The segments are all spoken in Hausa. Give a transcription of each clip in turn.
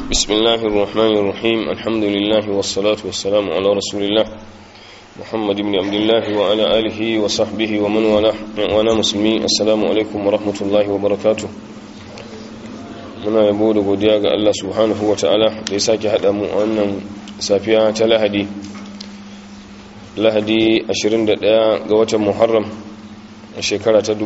بسم الله الرحمن الرحيم الحمد لله والصلاة والسلام على رسول الله محمد بن عبد الله وعلى آله وصحبه ومن والاه وانا مسلمين السلام عليكم ورحمة الله وبركاته. muna yabo da godiya ga Allah subhanahu wa ta'ala da ya sake haɗa mu a wannan safiya ta lahadi 21 ga watan Muharram a shekara ta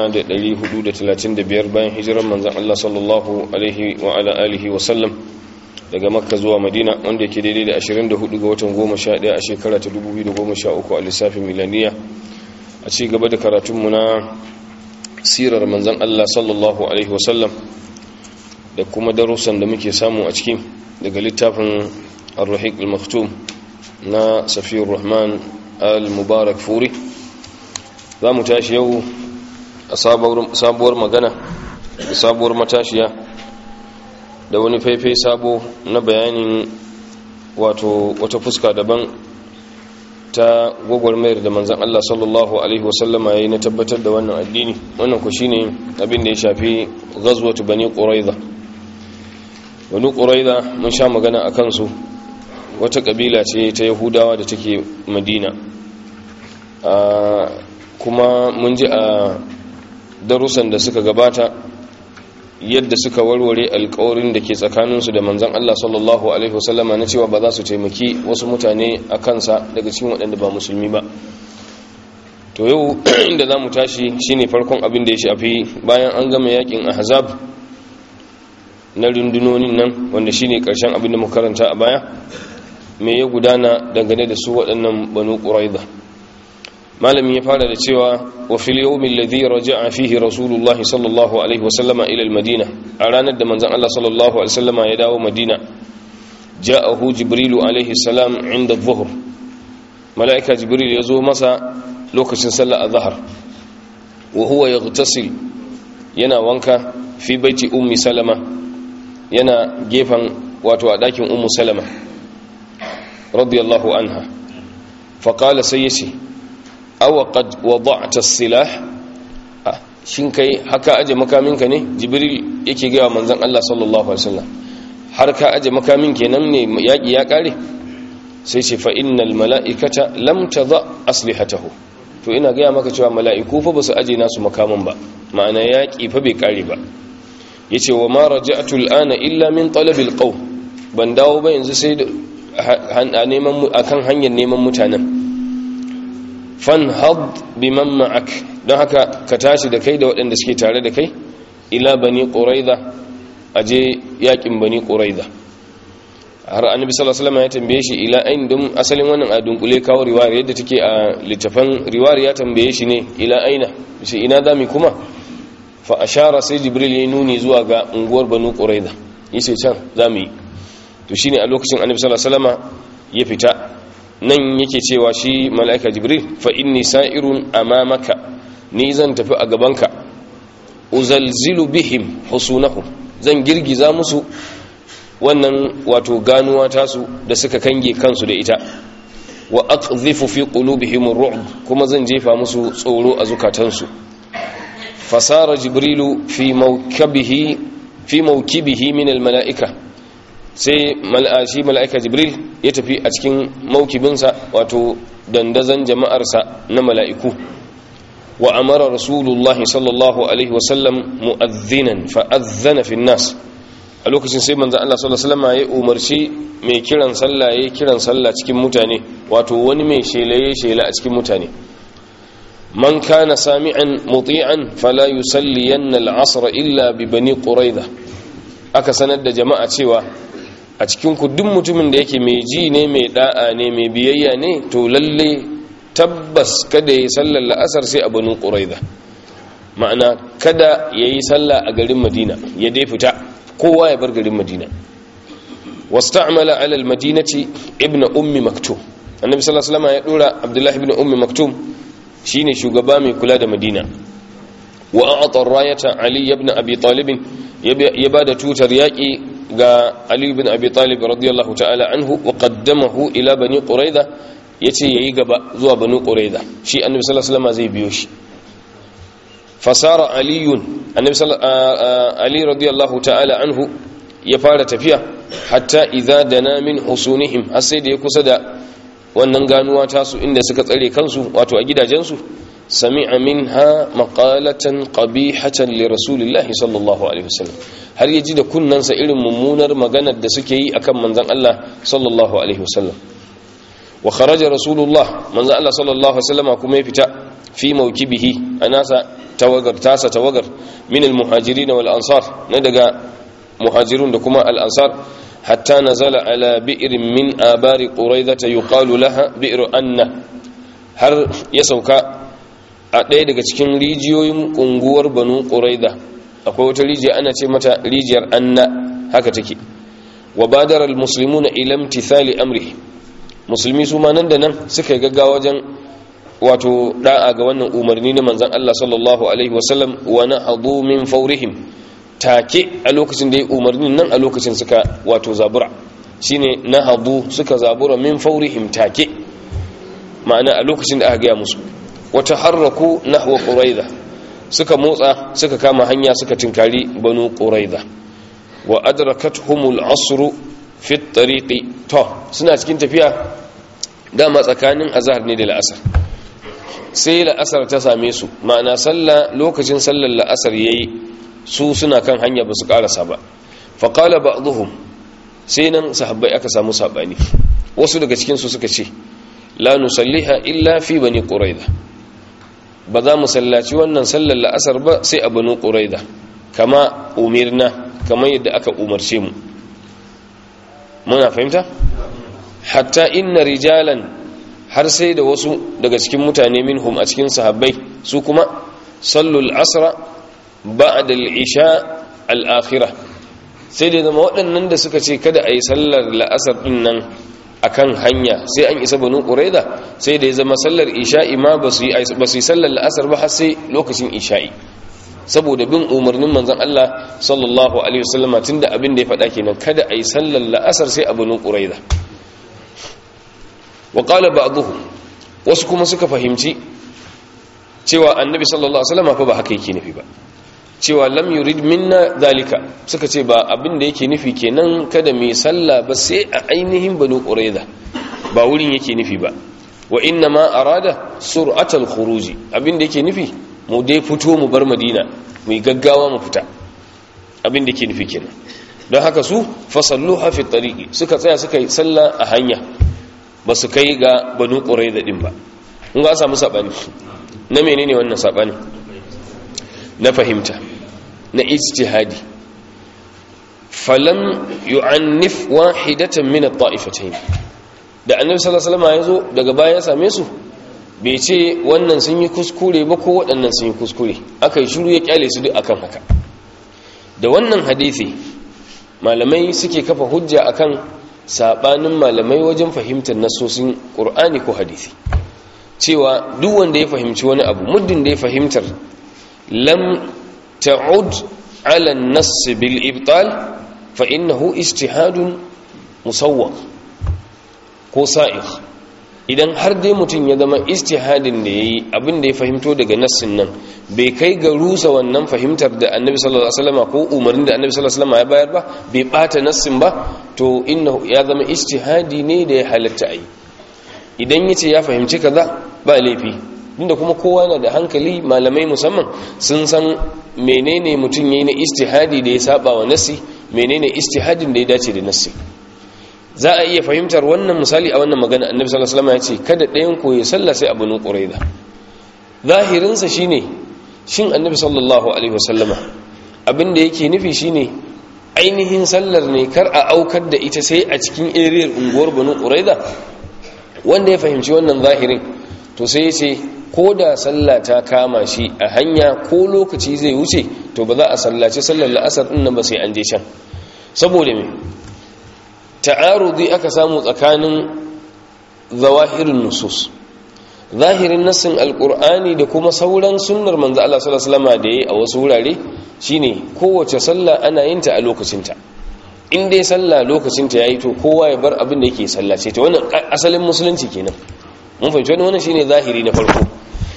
1435 bayan hijirar manzon Allah sallallahu alaihi wa ala alihi wa sallam daga Makka zuwa Madina, wanda yake daidai da 24 ga watan 11 a shekara ta 2013 a lissafin milaniya. A ci gaba da karatunmu na sirar manzon Allah sallallahu alaihi wa sallam da kuma darussan da muke samu a cikin daga littafin Ar-Rahiq al-Maktum na Safiyur Rahman al-Mubarak Furi. za mu tashi yau a sabuwar magana da sabuwar matashiya da wani faifai sabo na bayanin wato wata fuska daban ta gwagwarmayar da manzan Allah sallallahu Alaihi wasallama ya yi na tabbatar da wannan addini. Wannan ku shi ne abin da ya shafi ghazwatu Bani Quraiza. Bani Quraiza mun sha magana a kansu, wata kabila ce ta Yahudawa da take Madina. Kuma mun ji a darussan da suka gabata yadda suka warware alƙawarin da ke tsakaninsu da manzan Allah sallallahu Alaihi wasallama na cewa ba za su taimaki wasu mutane a kansa daga cikin waɗanda ba musulmi ba. To yau inda za mu tashi shine farkon abin da ya shafi bayan an gama yakin Ahzab na rundunonin nan, wanda shine ƙarshen abin da muka karanta a baya, me ya gudana dangane da su waɗannan Banu Quraiza. malami ya fara da cewa wa fil yawmi alladhi raja'a fihi rasulullah sallallahu alaihi wasallama ila al-madina, a ranar da manzon Allah sallallahu alaihi wasallama ya dawo Madina, ja'ahu jibrilu alaihi salam inda adh-dhuhr, malaika jibril ya zo masa lokacin sallar azhar, wa huwa yaghtasil, yana wanka fi baiti ummi salama, yana gefan wato a dakin ummu salama radiyallahu anha. fa qala sayyidi awa qad wada'ta as-silah, shin kai haka aje makaminka ne? Jibril yake ga manzon Allah sallallahu alaihi wasallam, har ka aje makamin kenan ne yaki ya kare? Sai ce fa innal mala'ikata lam tadha aslihatahu, to ina ga maka cewa mala'iku fa basu aje nasu makaman ba, ma'ana yaki fa bai kare ba. Yace wa ma raja'tu al-ana illa min talabil qawm, ban dawo ba yanzu sai neman akan hanyar neman mutanen. fanhad biman ma'ak, don haka ka tashi da kai da waɗanda suke tare da kai ila Bani Quraiza, aje yakin Bani Quraiza. har annabi sallallahu alaihi wasallam ya tambaye shi ila ain, dum asalin wannan a dunkule kawo riwaya yadda take a littafan riwaya, ya tambaye shi ne ila aina, shi ina zami kuma? fa ashara, sai Jibril ya nuni zuwa ga unguwar Bani Quraiza, yace can zamu yi. to shine a lokacin annabi sallallahu alaihi wasallam ya fita. nan yake cewa shi mala'ika Jibril, fa inni sa'irun amamaka, ni zan tafi a gabanka, uzalzilu bihim husunahum, zan girgiza musu wannan wato ganuwa tasu da suka kange kansu da ita, wa aqdhifu fi qulubihim ar-ru'b, kuma zan jefa musu tsoro a zukatansu. fasara jibrilu fi mawkibihi min al-mala'ika, sai shi mala'ika Jibril ya tafi a cikin maukibinsa, wato dandazon jama'arsa na mala'iku. wa amara rasulullahi sallallahu alaihi wasallam mu'adhdhinan fa'adhdhana fi nas, a lokacin sai manzo Allah sallallahu alaihi wasallam ya umarci mai kiran sallah ya kiran sallah cikin mutane, wato wani mai shelaye shela a cikin mutane. man kana sami'an muti'an fala yusalliyanna al-'asr illa bi Bani Quraiza, aka sanar da jama'a cewa a cikinku duk mutumin da yake mai ji ne, mai da'a ne, mai biyayya ne, to lalle tabbas kada ya yi sallar la'asar sai a Banu Quraiza. ma'ana kada ya yi sallah a garin Madina, ya dai fita, kowa ya bar garin Madina. wasta'mala 'ala al-madinati ibn ummi maktum, annabi sallallahu alaihi wasallam ya dora Abdullah ibn ummi maktum shine shugaba mai kula da Madina. wa a'ta ar-rayata Ali ibn Abi Talib, ya bada tutar yaki ga Ali ibn Abi Talib radiyallahu ta'ala anhu, wa qaddamahu ila Bani Quraiza, yace yayi gaba zuwa Bani Quraiza, shi annabi sallallahu alaihi wasallam zai biyo shi. fasara aliyun, annabi Ali radiyallahu ta'ala anhu ya fara tafiya hatta idza dana min husunihim har sai da ya kusa da wannan ganuwa tasu inda suka tsare kansu wato a gidajensu sami'a minha maqalatan qabihatan li rasulillahi sallallahu alaihi wasallam har yaji da kunnansa irin mummunar maganar da suke yi akan manzon Allah sallallahu alaihi wasallam wa kharaja rasulullah manzon Allah sallallahu alaihi wasallam kuma ya fita fi mawkibihi anasa tawagar min almuhajirin wal ansar na daga muhajirun da kuma al ansar hatta nazala ala bi'rin min abari quraidah yuqalu laha bi'r anna har ya sauka a ɗaya daga cikin rijiyoyin unguwar banu quraidah akwai wata rijiya ana ce mata rijiyar anna haka take wa badara almuslimuna ila imtithali amri musulmi su ma nan da nan suka yi gaggawa wajen wato da'a ga wannan umarni na manzon Allah sallallahu alaihi wasallam wa nahadu min fawrihim take a lokacin da ya umarnin nan a lokacin suka wato zabura shine nahadu suka zabura min fawrihim take ma'ana a lokacin da aka ga musu wa taharraku nahwa quraidah suka motsa suka kama hanya suka tinkari banu quraidah wa adrakatuhumul asr fi at-tariqi to suna cikin tafiya dama tsakanin azhar ne da la'asar sai la'asar ta same su ma'ana lokacin sallar la'asar yayi su suna kan hanya ba su karasa ba faqala ba'dhum sai nan sahabbai aka samu sabani wasu daga cikin su suka ce la nusalliha illa fi bani quraidah ba za mu sallaci wannan sallar la'asar ba sai a bani quraidah kama umirna kamar yadda aka umarce mu muna fahimta hatta inna rijalan har sai da wasu daga cikin mutane minhum a cikin sahabbai su kuma sallul asra ba'da al-isha al-akhirah sai da zama waɗannan da suka ce kada a yi sallar la'asar din nan akan hanya sai an isa banu quraida sai da ya zama sallar isha'i ma ba su yi sallar la'asar ba har sai lokacin isha'i saboda bin umarnin manzon Allah sallallahu alaihi wasallama tunda abin da ya faɗa kenan kada a yi sallar la'asar sai a banu quraida wa qala ba'dhum wasu kuma suka fahimci cewa annabi sallallahu alaihi wasallam fa ba haka yake nufi ba cewa lam yurid minna dalika suka ce ba abin da yake nufi kenan kada mai sallah ba sai a ainihin banu qurayza ba wurin yake nufi ba wa inna ma arada sur'atal khuruj abin da yake nufi mu dai fito mu bar madina mu gaggawa mu fita abin da yake nufi kenan don haka su fasalluha fi tariqi suka tsaya suka yi sallah a hanya ba su kai ga banu qurayza din ba kun ga samu sabani na menene wannan sabani na fahimta na ijtihadi falam yu'annif wahidatan min at-ta'ifatayn da annabi sallallahu alaihi wasallam yazo daga baya ya same su bai ce wannan sun yi kuskure ba ko waɗannan sun yi kuskure akai shiru ya kyale su duk akan haka da wannan hadisi malamai suke kafa hujja akan sabanin malamai wajen fahimtar nasosin Qur'ani ko hadisi cewa duk wanda ya fahimci wani abu muddin da ya fahimtar lam ta'ud ala an-nass bil ibtal fa innahu ijtihadun musawwaq ko sa'igh idan har dai mutum ya zama ijtihadin da yayi abin da ya fahimto daga nassin nan bai kai ga rusa wannan fahimtar da Annabi sallallahu alaihi wasallam ko umarnin da Annabi sallallahu alaihi wasallam ya bayar ba bai bata nassin ba to innahu ya zama ijtihadi ne da ya halatta ai idan yace ya fahimci kaza ba laifi inda kuma kowa yana da hankali malamai musamman sun san menene mutum yayi na ijtihadi da ya saba wa nassi menene ijtihadin da ya dace da nassi za a iya fahimtar wannan misali a wannan magana annabi sallallahu alaihi wasallam ya ce kada ɗayan ku ya salla sai abu qurayza zahirin sa shine shin annabi sallallahu alaihi wasallama abinda yake nufi shine ainihin sallar ne kar a aukar da ita sai a cikin area unguwar banu qurayza wanda ya fahimci wannan zahirin to sai ya ce ko da sallah ta kama shi a hanya ko lokaci zai wuce to ba za a sallaci sallar la'asar din nan ba sai an je can saboda me ta'arudi aka samu tsakanin zawahirin nusus zahirin nassin alqur'ani da kuma sauran sunnar manzo Allah sallallahu alaihi wasallam da yayi a wasu wurare shine kowace sallah ana yin ta a lokacinta in dai sallah lokacinta yayi to kowa ya bar abin da yake sallace ta wannan asalin musulunci kenan mun fahimci wannan shine zahiri na farko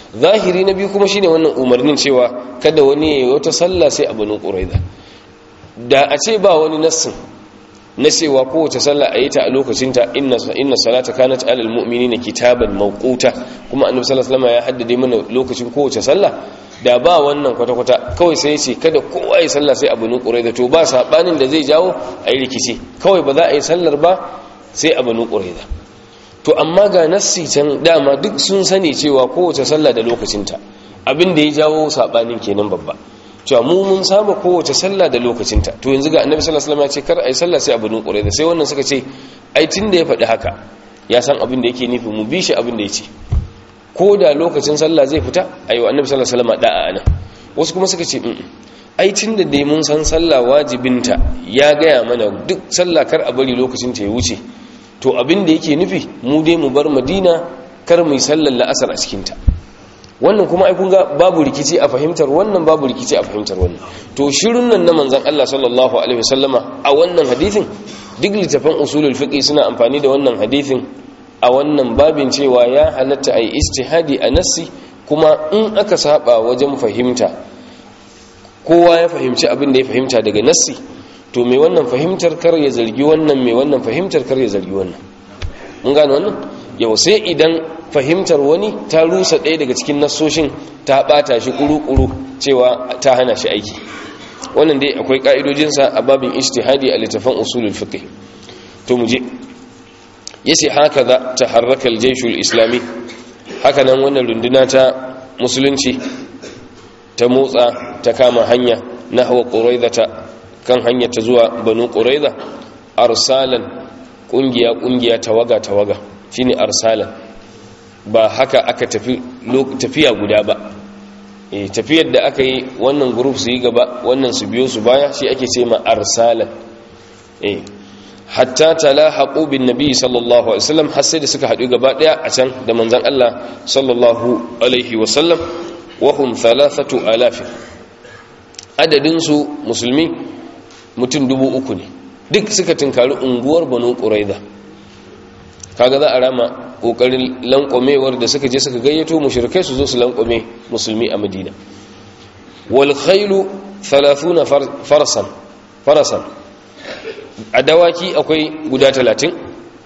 zahiri na biyu kuma shine wannan umarnin cewa kada wani ya yi wata sallah sai a banu qurayza da a ce ba wani nassin na cewa kowace sallah a yi ta a lokacinta inna salata kanat alal mu'minina kitaban mawquta kuma annabi sallallahu alaihi wasallam ya haddade mana lokacin kowace sallah da ba wannan kwata-kwata kawai sai ce kada kowa ya sallah sai a Banu Qurayza to ba sabanin da zai jawo a yi rikici kawai ba za a yi sallar ba sai a Banu Qurayza to amma ga nassi can dama duk sun sani cewa kowace sallah da lokacinta abin da ya jawo sabanin kenan babba cewa mu mun saba kowace sallah da lokacinta to yanzu ga annabi sallallahu alaihi wasallam ya ce kar ai sallah sai a Banu Qurayza sai wannan suka ce ai tunda ya faɗi haka ya san abin da yake nufi mu bi shi abin da yake ko da lokacin sallah zai fita ayo annabi sallallahu alaihi wasallam da'a ana wasu kuma suka ce ai tunda dai mun san sallah wajibinta ya gaya mana duk sallah kar a bari lokacin ta ya wuce to abin da yake nufi mu dai mu bar Madina kar mu yi sallar la'asar a cikin ta wannan kuma ai kun ga babu rikici a fahimtar wannan babu rikici a fahimtar wannan to shirun nan na manzon Allah sallallahu alaihi wasallama a wannan hadisin duk littafan usulul fiqh suna amfani da wannan hadisin a wannan babin cewa ya halatta ai ijtihadi a nassi kuma in aka saba wajen fahimta kowa ya fahimci abin da ya fahimta daga nassi to mai wannan fahimtar kar ya zargi wannan mai wannan fahimtar kar ya zargi wannan mun gane wannan yau sai idan fahimtar wani ta rusa ɗaya daga cikin nassoshin ta bata shi kuru-kuru cewa ta hana shi aiki wannan dai akwai ka'idojinsa a babin ijtihadi a littafin usulul fiqh to mu je yace haka za ta harraka aljayshul islami haka nan wannan runduna ta musulunci ta motsa ta kama hanya nahwa quraidata kan hanya ta zuwa banu quraida arsalan kungiya tawaga shine arsalan ba haka aka tafiya guda ba tafiyar da aka yi wannan group su yi gaba wannan su biyo su baya shi ake ce ma arsalan hatta talahaqu bin nabi sallallahu alaihi wasallam har sai da suka haɗu gaba daya a can da manzon Allah sallallahu alaihi wasallam wa hum 3000 adadin su musulmi mutum 3000 ne duk suka tinkari unguwar banu quraiza kaga za a rama kokarin lankomewar da suka je suka gayyato mushrikai su zo su lankome musulmi a Madina wal khaylu 30 farasan a dawaki akwai guda 30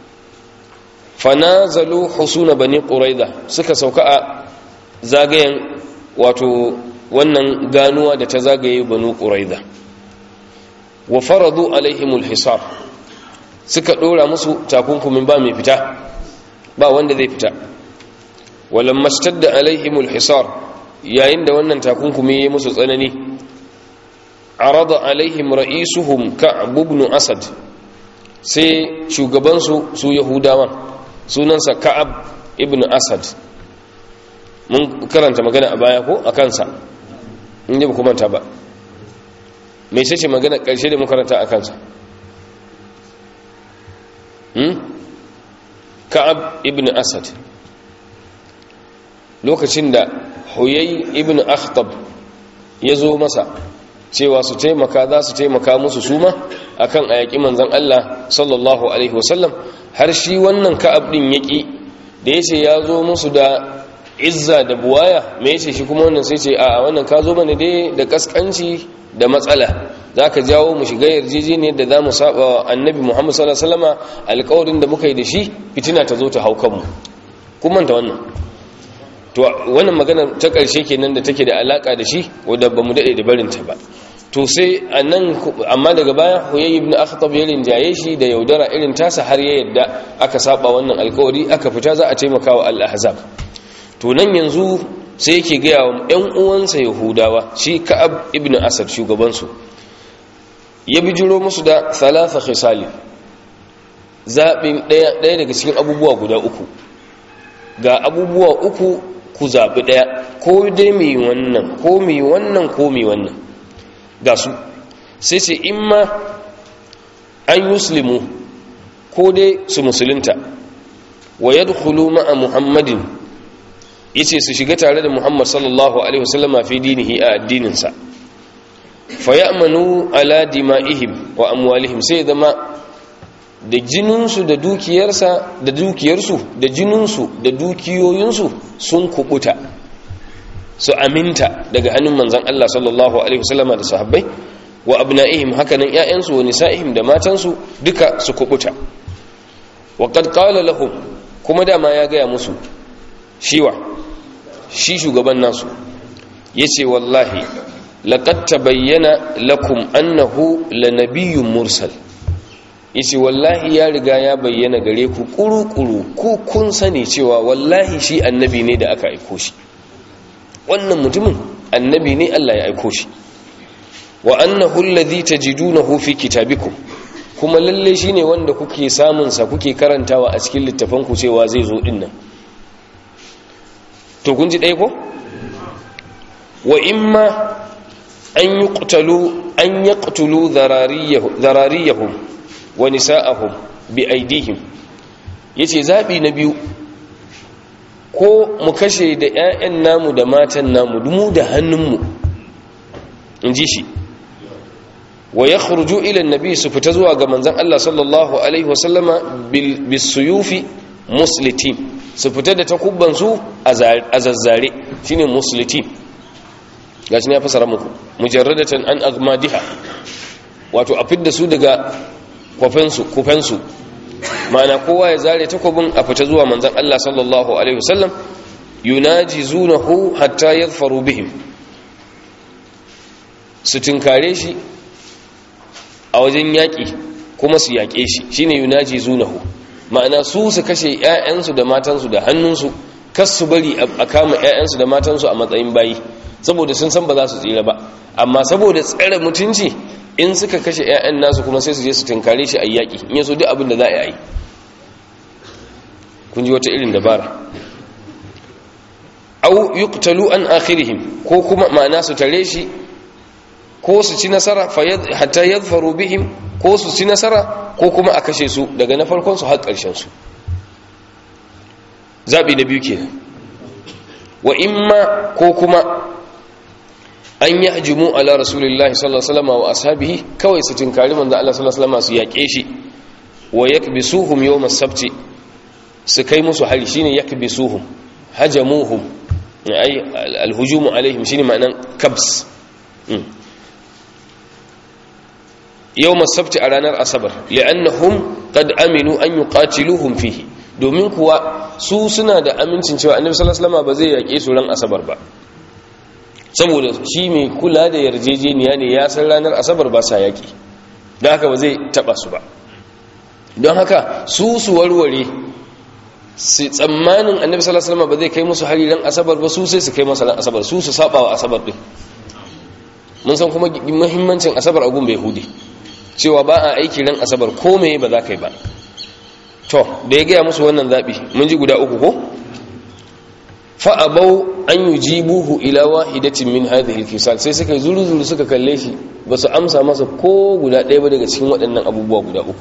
fanazalu husuna bani quraiza suka sauka a zagayen wato wannan ganuwa da ta zagaye banu quraiza wa faradu alaihimul hisar suka dora musu takunkumin ba mai fita ba wanda zai fita walamma stadda alaihimul hisar yayin da wannan takunkumi ya musu tsanani arada alaihim ra'isuhum ka'b ibn asad sai shugaban su yahudawan sunansa ka'ab ibn asad mun karanta magana a baya ko akan sa inda ba kuma ta ba me ce magana karshe da mun karanta akan sa ka'ab ibn asad lokacin da huyay ibn akhtab ya zo masa cewa su taimaka za su taimaka musu suma akan ayaki manzon Allah sallallahu alaihi wasallam har shi wannan ka'ab din yaki da yace ya zo musu da izza da buwaya me yace shi kuma wannan sai ce a wannan ka zo mana dai da kaskanci da matsala zaka jawo mu shiga yarjejeniyar da zamu saba wa annabi Muhammad sallallahu alaihi wasallama alƙawarin da muka yi da shi fitina ta zo ta haukan mu kuma ta wannan to wannan magana ta ƙarshe kenan da take da alaka da shi wanda bamu dade da barin ta ba to sai annan amma daga baya Huyay ibn Akhtab ya rinjaye shi da yaudara irin tasa har ya yadda aka saba wannan alƙawari aka fita za a taimaka wa al-ahzab to nan yanzu sai yake ga wa ƴan uwansa yahudawa shi Ka'ab ibn Asad shugaban su ya bijiro musu da thalatha khisali zabin daya daga cikin abubuwa guda uku ga abubuwa uku ku zabi daya ko dai mai wannan ko mai wannan ko mai wannan ga su sai ce imma an yuslimu ko dai su musulunta wa yadkhulu ma'a muhammadin yace su shiga tare da muhammad sallallahu alaihi wasallama fi dinihi a addininsa fayamanu ala dima'ihim wa amwalihim sai zama da jininsu da dukiyarsa da dukiyarsu da jininsu da dukiyoyinsu sun kubuta su aminta daga hannun manzon Allah sallallahu alaihi wasallama da sahabbai wa abna'ihim hakanan ƴaƴansu wa nisa'ihim da matansu duka su kubuta. wa qad qala lahum, kuma dama ya gaya musu shi shugaban nasu yace wallahi laqad tabayyana lakum annahu lanabiyyun mursal, yace wallahi ya riga ya bayyana gare ku kuru-kuru ku kun sani cewa wallahi shi annabi ne da aka aiko shi, wannan mutumin annabi ne Allah ya aiko shi. wa annahu alladhi tajidunahu fi kitabikum, kuma lalle shine wanda kuke samun sa kuke karantawa a cikin littafan ku cewa zai zo dinnan. to kun ji dai ko wa imma an yaqtulu dharariyahum wa nisa'ahum bi aidihim, yace zabi na biyu ko mu kashe da ƴaƴan namu da matan namu mu da hannunmu, inji shi. wa yakhruju ila annabi, su fita zuwa ga manzon Allah sallallahu alaihi wasallama bisuyufi muslitin, su fita da takubban su a zazzare, shine muslitin. gashi ne ya fasara muku mujarradatan an agmadiha, wato a fidda su daga kufensu, ma'ana kowa ya zare takobin a fita zuwa manzon Allah sallallahu alaihi wasallam. yunajizunahu hatta yadhfaru bihim, su tinkare shi a wajen yaƙi kuma su yaƙe shi, shine yunajizunahu, ma'ana su kashe ƴaƴansu da matansu da hannunsu, kas su bari a kama ƴaƴansu da matansu a matsayin bayi, saboda sun san ba za su tsira ba, amma saboda tsare mutunci in suka kashe ƴaƴan nasu kuma sai su je su tinkare shi a yaƙi, in yaso duk abin da za a yi. kun ji wata irin dabara. au yuqtalu an akhirihim, ko kuma ma'ana su tare shi ko su ci nasara hatta yadhfaru bihim, ko su ci nasara ko kuma a kashe su daga na farkon su har ƙarshen su. zabi na biyu kenan. wa imma, ko kuma an yahjumu ala rasulillahi sallallahu alaihi wasallam wa ashabihi, kawai su tinkari manzo Allah sallallahu alaihi wasallam su yaƙe shi. wa yakbisuhum yawm as-sabt, su kai musu hari, shine yakbisuhum, hajamuhum, ai al-hujumu alaihim shine ma'anan kabs. yawm as-sabt, a ranar asabar, li'annahum qad aminu an yuqatiluhum fihi, domin kuwa su suna da amincin cewa annabi sallallahu alaihi wasallam ba zai yaƙe su ran asabar ba, saboda shi mai kula da yarjejeniya ne, ya san ranar asabar ba sa yaƙi, don haka ba zai taɓa su ba. don haka su warware su tsammanin annabi sallallahu alaihi wasallam ba zai kai musu hari ran asabar ba, su sai su kai masa ran asabar, su saba wa asabar din. mun san kuma muhimmancin asabar a gun bai yahudi, cewa ba a aiki ran asabar ko meye ba za ka yi ba. to da ya gaya musu wannan zaɓi, mun ji guda uku ko. fa'abau an yujibuhu ila wahidatin min hadhihi al-kisal, sai suka zuru suka kalle shi, ba su amsa masa ko guda ɗaya ba daga cikin waɗannan abubuwa guda uku.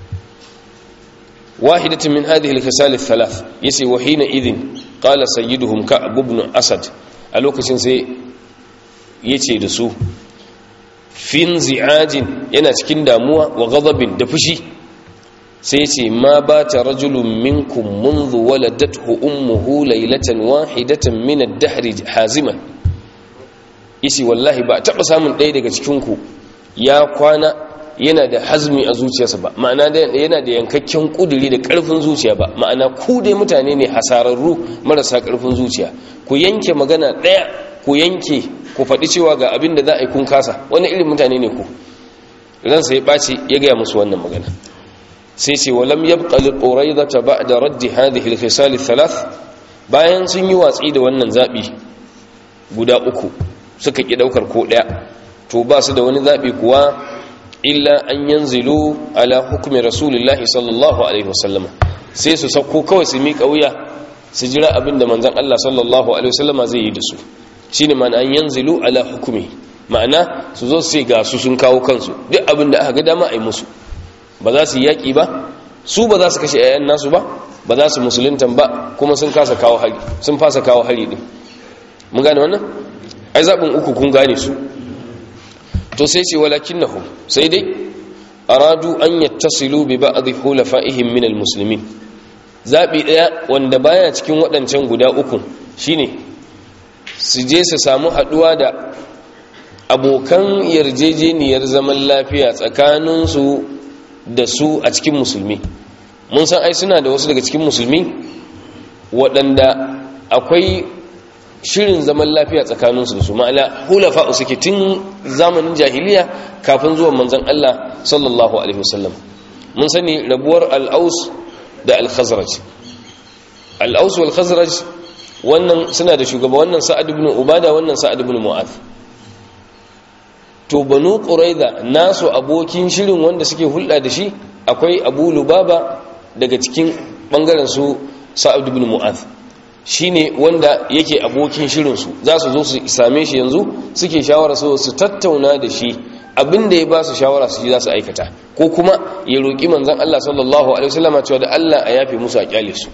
wahidatin min hadhihi al-kisal al-thalath, yace wa hina idhin qala sayyiduhum ka'b ibn asad, a lokacin sai yace da su fin zi'ajin, yana cikin damuwa, wa ghadabin, da fushi, sai ce ma ba ta rajulun minkum munzu waladathu ummuhu laylatan wahidatan min ad-dahr haziman, isi wallahi ba taba samun ɗaya daga cikin ku ya kwana yana da hazmi a zuciyarsa ba, ma'ana yana da yankakken kuduri da karfin zuciya ba, ma'ana ku dai mutane ne hasararru marasa karfin zuciya, ku yanke magana ɗaya, ku yanke ku faɗi cewa ga abin da za a yi kun kasa, wani irin mutane ne ku. ransa ya ɓaci ya gaya musu wannan magana, sai ce walam yabqa liquraydata ba'da radd hadhihi al-khisal al-thalath, bayan sun yi watsi da wannan zabi guda uku suka ki daukar ko daya, to ba su da wani zabi kuwa illa an yanzilu ala hukmi rasulillahi sallallahu alaihi wasallam, sai su sauko kawai su miƙa wuya su jira abinda manzon Allah sallallahu alaihi wasallama zai yi da su, shine ma'ana an yanzilu ala hukmi, ma'ana su zo su ga su sun kawo kansu, duk abinda aka ga dama ai musu, ba za su yi yaƙi ba, su ba za su kashe 'ya'yan nasu ba, ba za su musuluntan ba, kuma sun fasa kawo hari din. mun gane wannan? ai zaɓin uku kun gane su. to sai ce walakinnahum, sai dai aradu an yattasilu bi ba'd hulafa'ihim min almuslimin, zabi daya wanda baya cikin waɗancan guda uku shine su je su samu haduwa da abokan yarjejeniyar zaman lafiya tsakaninsu da su a cikin musulmi. Mun san ai suna da wasu daga cikin musulmi waɗanda akwai shirin zaman lafiya tsakaninsu da su, ma'ana hulafa'u suke tun zamanin jahiliya kafin zuwan manzon Allah sallallahu alaihi wasallam. Mun sani rabuwar al-Aus da al-Khazraj. Al-Aus wal Khazraj wannan suna da shugaba, wannan Sa'ad ibn Ubada, wannan Sa'ad ibn Mu'adh. To Banu Quraiza nasu abokin shirin wanda suke hulɗa da shi akwai Abu Lubaba daga cikin bangaren su Sa'ad ibn Mu'adh, shine wanda yake abokin shirin su. Za su zo su same shi yanzu, suke shawara su tattauna da shi abinda ya ba su shawara su ji za su aikata, ko kuma ya roki manzon Allah sallallahu alaihi wasallam cewa da Allah a yafe musu a kyale su.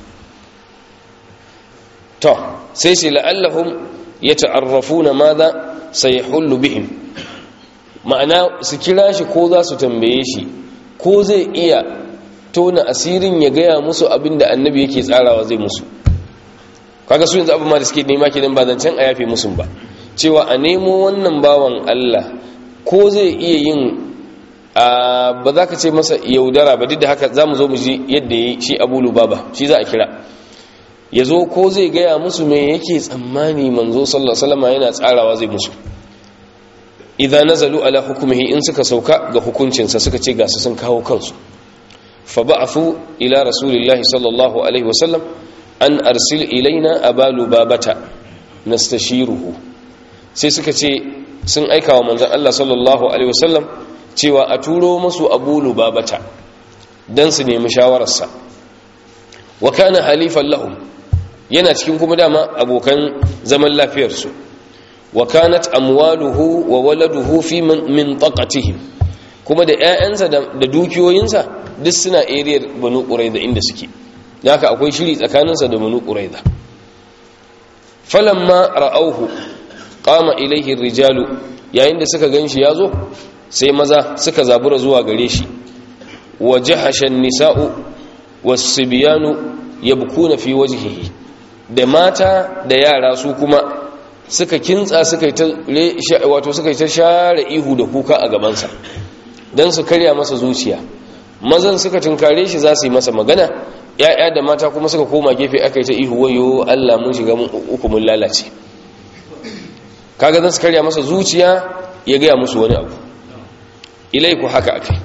To sai shi la'allahum yata'arrafuna madha sayhullu bihim, ma'ana su kira shi ko za su tambaye shi ko zai iya tona asirin ya gaya musu abinda annabi yake tsarawa zai musu. Kaga su yanzu abin ma da suke nema kenan ba zancen a yafe musu ba, cewa a nemo wannan bawan Allah ko zai iya yin ba za ka ce masa yaudara ba, duk da haka za mu zo mu ji yadda ya yi shi Abu Lubaba, shi za a kira ya zo ko zai gaya musu me yake tsammani manzo sallallahu alaihi wasallam yana tsarawa zai musu. Idan nazalu ala hukmihi, in suka sauka ga hukuncinsa suka ce ga su sun kawo kansu, fa ba'athu ila rasulillahi sallallahu alaihi wasallam an arsil ilaina Aba Lubabata nastashiruhu. Sai suka ce sun aika wa manzon Allah sallallahu alaihi wasallam cewa a turo musu Abu Lubabata dan su nemi shawararsa. Wa kana halifan lahum, yana cikin kuma dama abokan zaman lafiyarsu. Wa kanat amwaluhu wa waladuhu fi mintaqatihim, kuma da ƴaƴansa da dukiyoyinsa duk suna area Banu Quraiza inda suke, haka akwai shiri tsakaninsa da Banu Quraiza. Falamma ra'awhu qama ilayhi ar-rijalu, yayin da suka ganshi yazo sai maza suka zabura zuwa gare shi. Wa jahasha an-nisa'u was-sibyanu yabkuna fi wajhihi, da mata da yara su kuma suka kintsa suka yi ta share ihu da kuka a gabansa don su karya masa zuciya. Mazan suka tunkare shi za su yi masa magana, ya'ya da mata kuma suka koma gefe aka yi ta ihu, wayo Allah mun shiga uku mun lalace. Kaga zan su karya masa zuciya ya gaya musu wani abu. Ilaiku haka akai.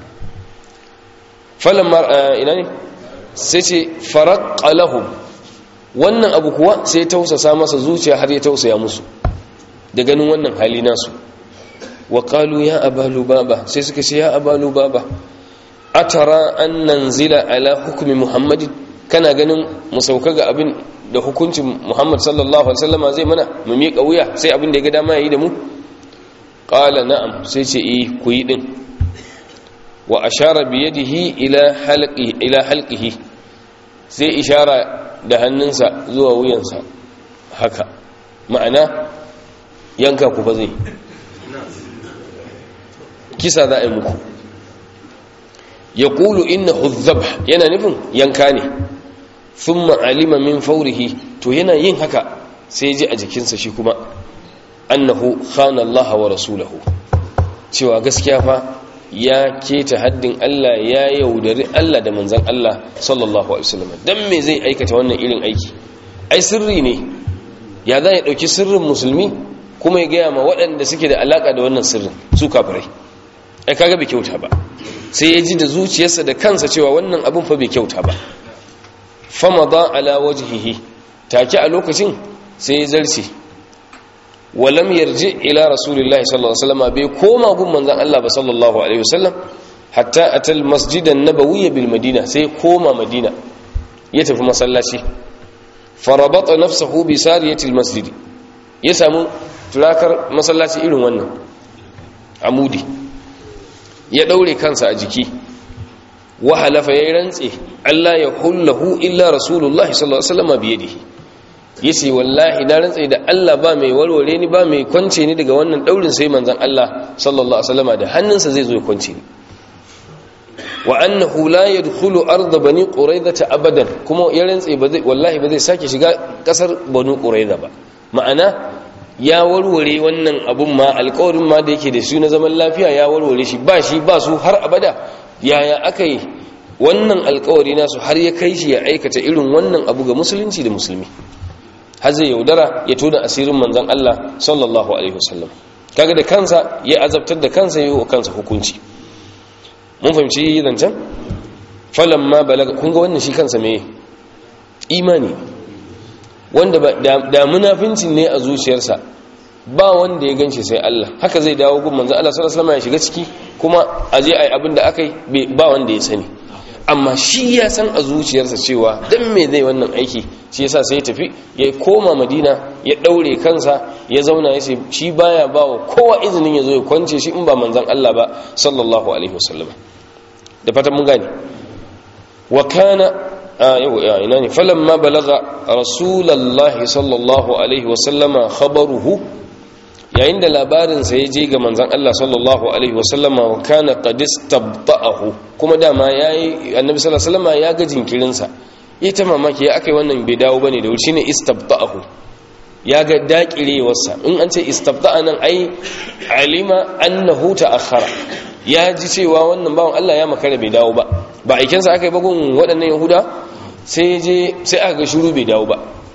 Falamma ina ne sai ce faraqqa lahum, wannan abu kuwa sai tausasa masa zuciya har ya tausaya musu da ganin wannan hali nasu. Wa qalu ya Aba Lubaba, sai suka ce ya Aba Lubaba, atara an nanzila ala hukmi Muhammadin, kana ganin mu sauka ga abin da hukuncin Muhammad sallallahu alaihi wasallama zai mana, mu miƙa wuya sai abin da ya ga dama yayi da mu? Qala na'am, sai ce ku yi din. Wa ashara bi yadihi ila halqihi, sai ishara da hannunsa zuwa wuyansa haka, ma'ana yanka ku ba zai, kisa za a yi muku. ya ƙulu inna huzzab, yana nufin yanka ne. Thumma alima min faurihi, to yana yin haka sai ji a jikinsa shi kuma annahu khana Allah wa rasulahu, cewa gaskiya fa ya keta haddin Allah, ya yaudari Allah da manzan Allah sallallahu alaihi wasallam. Dan me zai aikata wannan irin aiki? Ai sirri ne, ya za ya dauki sirrin musulmi kuma ya gaya ma waɗanda suke da alaka da wannan sirrin, su kafirai. Ai kaga bai kyauta ba. Sai ya ji da zuciyarsa da kansa cewa wannan abun fa bai kyauta ba. Famada ala wajhihi, take a lokacin sai ya zarce. Walam yarji ila rasulillahi sallallahu alaihi wasallam, bai koma gun manzon Allah ba sallallahu alaihi wasallam, hatta atal masjidan nabawiyya bil madina, sai koma madina ya tafi masallaci. Farabata nafsuhu bi sariyatil masjid, ya samu turakar masallaci irin wannan amudi, ya daure kansa a jiki. Wa halafa ya rantse Allah ya hullahu illa rasulullahi sallallahu alaihi wasallam bi yadihi, yace wallahi na rantse da Allah ba mai warware ni, ba mai kwance ni daga wannan daurin sai manzon Allah sallallahu alaihi wasallam da hannunsa zai zo ya kwance ni. Wa annahu la yadkhulu ard bani quraidah abadan, kuma ya rantse ba zai, wallahi ba zai sake shiga kasar bani quraidah ba. Ma'ana ya warware wannan abun ma alƙawarin ma da yake da su na zaman lafiya ya warware shi ba su har abada. Yaya aka yi wannan alƙawari nasu har ya kai shi ya aikata irin wannan abu ga musulunci da musulmi, har zai yaudara ya tona asirin manzon Allah sallallahu alaihi wasallam. Kaga da kansa ya azabtar da kansa, yayi wa kansa hukunci. Mun fahimci zancen falamma balaga, kun ga wannan shi kansa me imani, wanda da munafincin ne a zuciyarsa ba wanda ya ganshi sai Allah. Haka zai dawo gun manzon Allah sallallahu alaihi wasallam ya shiga ciki kuma aje ai abin da akai ba wanda ya sani, amma shi ya san a zuciyarsa cewa dan me zai wannan aiki. Shi yasa sai ya tafi ya koma Madina, ya daure kansa, ya zauna, ya ce shi baya bawa kowa izinin ya zo ya kwance shi in ba manzon Allah ba sallallahu alaihi wasallam. Da fatan mun gane. Wa kana ina ne falamma balaga rasulullahi sallallahu alaihi wasallama khabaruhu, yayin da labarinsa ya je ga manzan Allah sallallahu alaihi wasallama, wa kana qad istabta'ahu, kuma dama yayi annabi sallallahu alaihi wasallama ya ga jinkirinsa, ita mamaki ya akai wannan bai dawo bane da wuri, shine istabta'ahu, ya ga dakirewarsa. In an ce istabta'a nan ai alima annahu ta'akhkhara, ya ji cewa wannan bawan Allah ya makara bai dawo ba aikinsa aka yi bagun waɗannan yahuda, sai aka ga shuru bai dawo ba.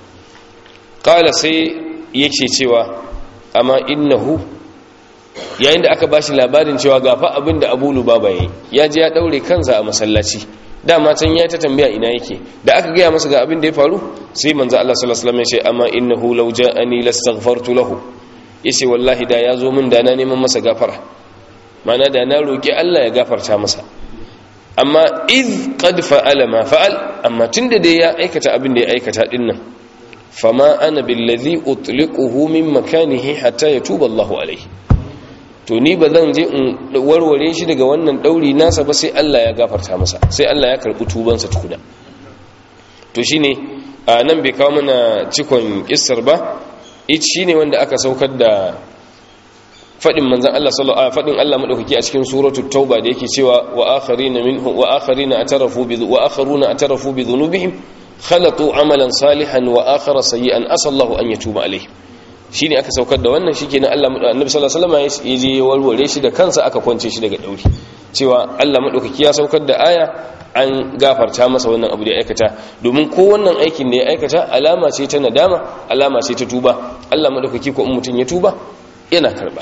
Kala sai yake cewa amma innahu, yayin da aka bashi labarin cewa gafa abin da Abu Lubaba yayi, ya ji ya daure kansa a masallaci, dama can ya ta tambaya ina yake. Da aka gaya masa ga abin da ya faru, sai manzo Allah sallallahu alaihi wasallam ya ce amma innahu law ja'ani lastaghfartu lahu, yace wallahi da ya zo min da na neman masa gafara, mana da na roki Allah ya gafarta masa. Amma iz qad fa'ala ma fa'al, amma tunda dai ya aikata abin da ya aikata dinnan, fama ana billazi utliquhu min makanihi hatta yatuba Allahu alayhi, to ni ba zan je in warware shi daga wannan dauri nasa ba sai Allah ya gafarta masa, sai Allah ya karbi tubansa tukuna. To shine nan bai kawo mana cikon kissar ba, shine wanda aka saukar da fadin manzon Allah fadin Allah madaukaki a cikin suratul tauba da yake cewa wa akharina atarafu bi dhunubihim khalatu amalan salihan wa akhara sayyi'an asallahu an yatuba alayhi. Shine aka saukar da wannan, shikenan annabi sallallahu alaihi wasallam ya je warware shi da kansa, aka kwance shi daga dauri, cewa Allah madaukaki ya saukar da aya an gafarta masa wannan abu da ya aikata, domin ko wannan aikin da ya aikata alama ce ta nadama, alama ce ta tuba. Allah madaukaki ko in mutun ya tuba yana karba.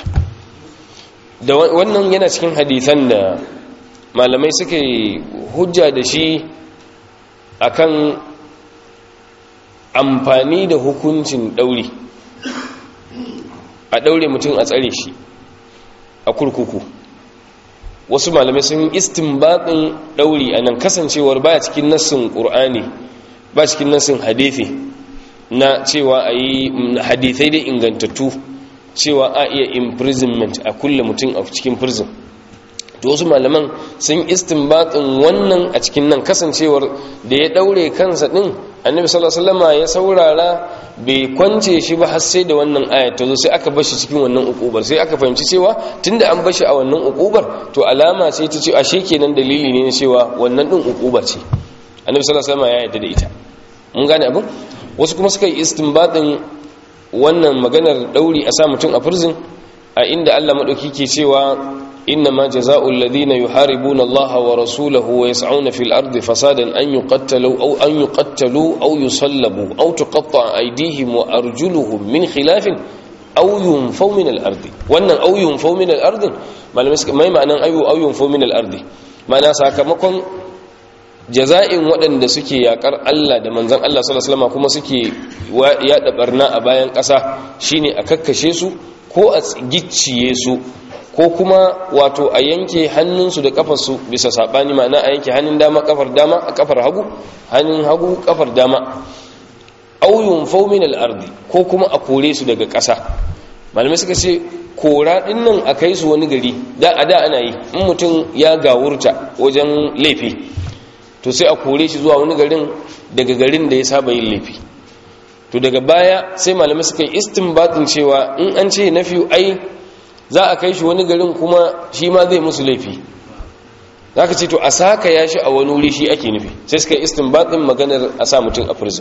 Da wannan yana cikin hadisan da malamai suka yi hujja da shi akan amfani da hukuncin dauri, a daure mutum a tsare shi a kurkuku. Wasu malamai sun istinbatin dauri anan, kasancewar baya cikin nassin Qur'ani, ba cikin nassin hadisi na cewa ayi hadisai da ingantattu cewa a iya imprisonment a kulle mutum a cikin prison. To wasu malaman sun istinbatin wannan a cikin nan, kasancewar da ya daure kansa din annabi sallallahu alaihi wasallam ya saurara bai kwance shi ba har sai da wannan ayat ta zo, sai aka bar shi cikin wannan ukubar. Sai aka fahimci cewa tunda an bar shi a wannan ukubar, to alama sai ta ce ashe kenan dalili ne na cewa wannan din ukubar ce. Annabi sallallahu alaihi wasallam ya yarda da ita. Mun gane abin. Wasu kuma suka yi istinbatin wannan maganar dauri a sa mutum a prison a inda Allah madauki ke cewa innama jazaa'ul ladina yuharibuna Allah wa rasulahu wa yas'una fil ardi fasadan an yuqattalu aw yusallabu aw tuqatta'a aydihim wa arjuluhum min khilafin aw yunfaw min al ardi. Wannan aw yunfaw min al ardi malamai suka mai ma'anan aw yunfaw min al ardi, ma'ana sakamakon jaza'in waɗanda suke yakar Allah da manzon Allah sallallahu alaihi wasallam kuma suke yada barna a bayan ƙasa shine a kakkashe su ko a gicciye su, ko kuma wato a yanke hannunsu da kafarsu bisa sabani, ma'ana a yanke hannun dama kafar dama a kafar hagu, hannun hagu kafar dama. Aw yunfaw min al-ardi, ko kuma a kore su daga ƙasa. Malamai suka ce kora din nan a kai su wani gari, da ana yi in mutum ya gawurta wajen laifi, to sai a kore shi zuwa wani garin daga garin da ya saba yin laifi. To daga baya sai malamai suka yi istinbatin cewa in an ce nafi ai za a kai shi wani garin kuma shi ma zai musu laifi, za ka ce to a saka ya shi a wani wuri shi ake nufi, sai suka yi istinbatin maganar a sa mutum a prison.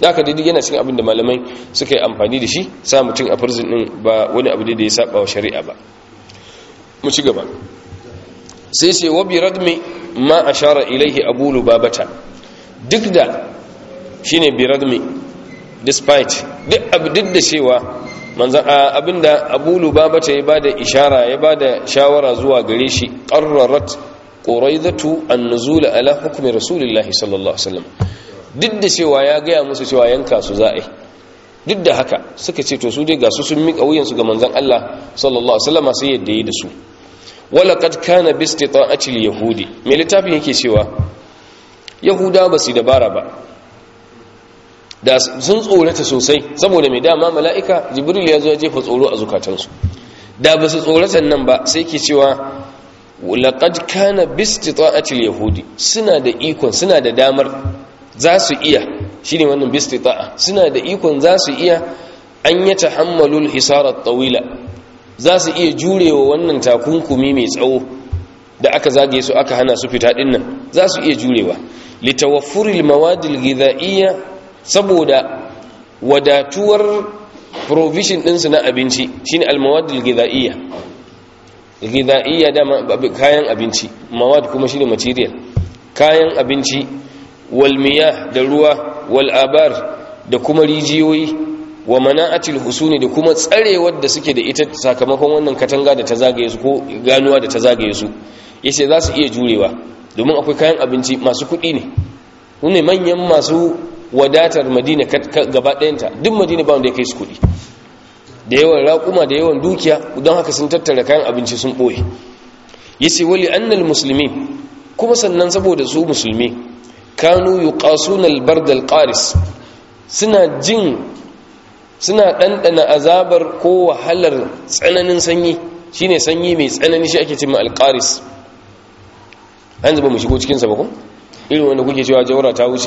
da aka daidai yana cikin abin da malamai suka yi amfani da shi sa mutum a prison din ba wani abu da ya saba wa shari'a ba. mu ci gaba sai sai wa bi radmi ma ashara ilaihi abu lubabata, duk da shine bi radmi despite duk da cewa manzan abinda abu lubabata ya bada ishara ya bada shawara zuwa gare shi qarrarat quraidatu an-nuzul ala hukmi rasulillahi sallallahu alaihi wasallam, duk da cewa ya gaya musu cewa yanka su za'a duk da haka suka ce to su dai ga su sun miƙa wuyansu ga manzan Allah sallallahu alaihi wasallam sai yadda yi da su. wala qad kana bi istita'ati al-yahudi, me littafin yake cewa yahuda ba su dabara ba, da sun tsorata sosai saboda mai dama mala'ika jibril ya zo ya jefa tsoro a zukatansu, da ba su tsoratan nan ba sai ke cewa laqad kana bi istita'ati al-yahudi, suna da ikon suna da damar za su iya, shine wannan bi istita'a, suna da ikon za su iya an ya tahammalu al-hisara at-tawila, za su iya jurewa wannan takunkumi mai tsawo da aka zagaye su aka hana su fita dinnan, za su iya jurewa litawaffuril mawadil ghidha'iyya, saboda wadatuwar provision ɗinsu na abinci shine almawadil ghidha'iyya. Ghidha'iyya dama kayan abinci, mawad kuma shine material, kayan abinci, wal miyah da ruwa, wal abar da kuma rijiyoyi, wa mana'atil husuni da kuma tsarewar da suke da ita sakamakon wannan katanga da ta zagaye su ko ganuwa da ta zagaye su, yace za su iya jurewa domin akwai kayan abinci, masu kuɗi ne manyan masu wadatar madina gaba ɗayanta, duk madina ba wanda ya kai su kuɗi da yawan raƙuma da yawan dukiya, don haka sun tattara kayan abinci sun ɓoye. yace wali annal muslimin, kuma sannan saboda su musulmi kanu yuqasuna al-bard al-qaris, suna ɗanɗana azabar ko wahalar tsananin sanyi, shine sanyi mai tsanani shi ake cewa al-qaris. an zuba mu shigo cikinsa ba ku irin wanda kuke cewa jawara ta wuce.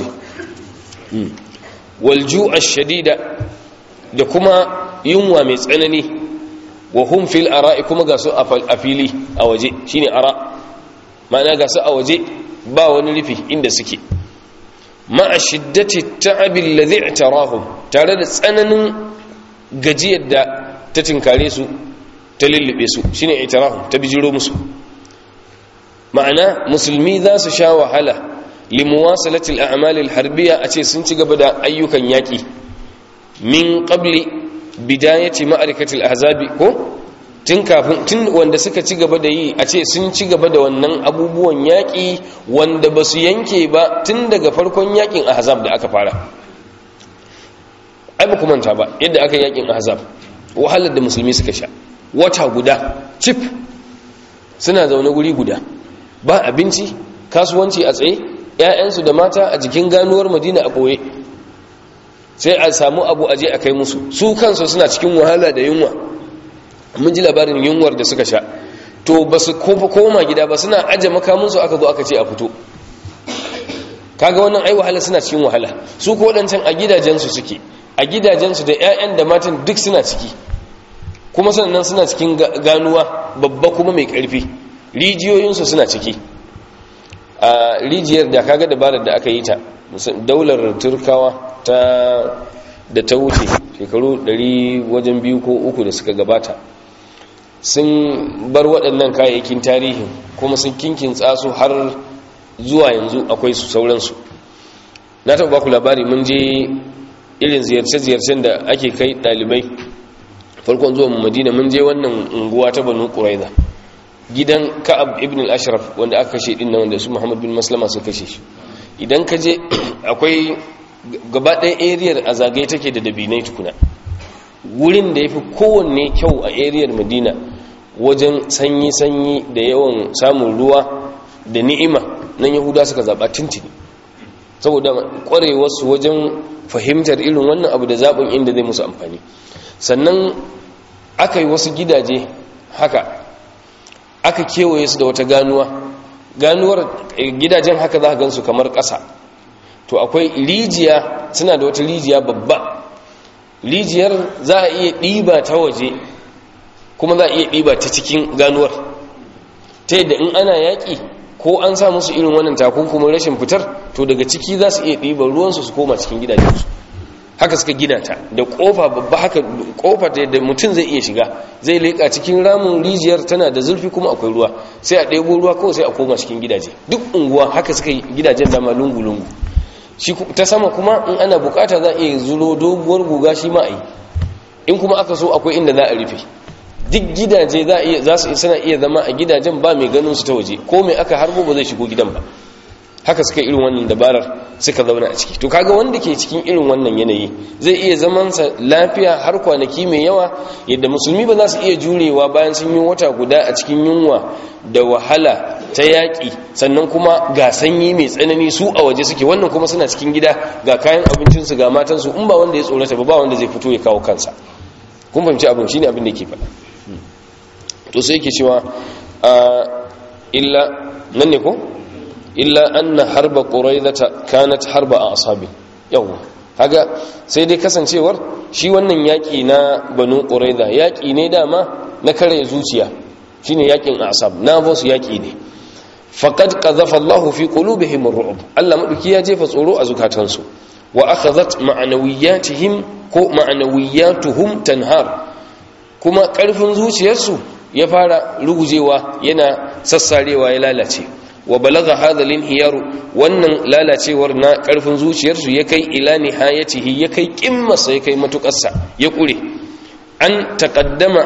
walju ash-shadida da kuma yunwa mai tsanani, wa hum fil ara'i, kuma ga su a fili a waje shine ara, ma'ana ga su a waje ba wani rufi inda suke. ma'a shiddati ta'abi alladhi i'tarahum, tare da tsananin gajiyar da ta tinkare su ta lullube su shine i'tarahum, ta bijiro musu. ma'ana musulmi za su sha wahala limuwasalati al-a'mal al-harbiyya, a ce sun ci gaba da ayyukan yaki min qabli bidayati ma'arikati al-ahzabi, ko tun wanda suka ci gaba da yi, a ce sun ci gaba da wannan abubuwan yaki wanda ba su yanke ba tun daga farkon yakin ahzab da aka fara. ai ba kuma manta ba yadda aka yakin ahzab, wahalar da musulmi suka sha wata guda cif suna zaune guri guda, ba abinci, kasuwanci a tsaye, 'ya'yansu da mata a jikin ganuwar madina a ɓoye, sai a samu abu aje a kai musu, su kansu suna cikin wahala da yunwa. mun ji labarin yunwar da suka sha, to ba su koma gida ba, suna aje makamunsu aka zo aka ce a fito. kaga wannan ai wahala, suna cikin wahala. su ko waɗancan a gidajensu suke, a gidajensu da 'ya'yan da matan duk suna ciki, kuma sannan suna cikin ganuwa babba kuma mai ƙarfi, rijiyoyinsu suna ciki. a rijiyar da kaga dabarar da aka yi ta daular turkawa da ta wuce shekaru 100 wajen 2 ko 3 da suka gabata, sun bar waɗannan kayayyakin tarihin kuma sun kinkintsa su har zuwa yanzu akwai su sauransu. na taɓa baku labari, mun je irin ziyarce-ziyarcen da ake kai ɗalibai farkon zuwa madina. mun je wannan unguwa ta banu ƙuraiza, gidan ka'ab ibn al-ashraf wanda aka kashe din nan, wanda su muhammad bin maslama suka kashe shi. idan ka je akwai gaba ɗaya ariyar a zagaye take da dabinai tukuna, wurin da ya fi kowanne kyau a ariyar madina wajen sanyi-sanyi da yawan samun ruwa da ni'ima, nan yahuda suka zaɓa tintini saboda ƙwarewarsu wajen fahimtar irin wannan abu da zaɓin inda zai musu amfani. sannan aka yi wasu gidaje haka aka kewaye su da wata ganuwar gidajen haka za ka gansu kamar ƙasa, to akwai rijiya, suna da wata rijiya babba, rijiyar za a iya ɗiba ta waje kuma za a iya ɗiba ta cikin ganuwar, ta yadda in ana yaƙi ko an sa musu irin wannan takunkumin rashin fitar, to daga ciki za su iya ɗiban ruwansu su koma cikin gidajensu. haka suka gina ta da kofa babba, haka kofa ta da mutum zai iya shiga, zai leka cikin ramin rijiyar, tana da zurfi kuma akwai ruwa, sai a ɗebo ruwa kawai sai a koma cikin gidaje. Duk unguwa haka suka yi gidajen dama lungu-lungu. Shi ta sama kuma in ana bukata za a iya zuro doguwar guga shi ma a yi, in kuma aka so akwai inda za a rufe. Duk gidaje suna iya zama a gidajen ba mai ganin su ta waje, ko mai aka harbo ba zai shigo gidan ba. Haka suka irin wannan dabarar suka zauna a ciki. To kaga wanda ke cikin irin wannan yanayi zai iya zamansa lafiya har kwanaki mai yawa, yadda musulmi ba za su iya jurewa bayan sun yi wata guda a cikin yunwa da wahala ta yaƙi, sannan kuma ga sanyi mai tsanani, su a waje suke, wannan kuma suna cikin gida ga kayan abincinsu ga matansu, in ba wanda ya tsorata ba wanda zai fito ya kawo kansa. kun fahimci abin shine abin da ke faɗa. To sai yake cewa illa nan ne ko illa anna harba quraidata kanat harba asabi. yawa haga sai dai kasancewar shi wannan yaki na banu quraida yaki ne dama na kare zuciya, shine yakin asab, na bosu yaki ne. faqad qadhafa Allah fi qulubihim ar-ru'b, Allah madauki ya jefa tsoro a zukatansu. wa akhadhat ma'nawiyatihim ko ma'nawiyatuhum tanhar, kuma karfin zuciyarsu ya fara rugujewa, yana sassarewa, ya lalace. wa balagha hadha al-inhiyar, wannan lalacewar na karfin zuciyarsu ya kai ila nihayatihi, ya kai kimmarsa, ya kai matukarsa, ya kure. an taqaddama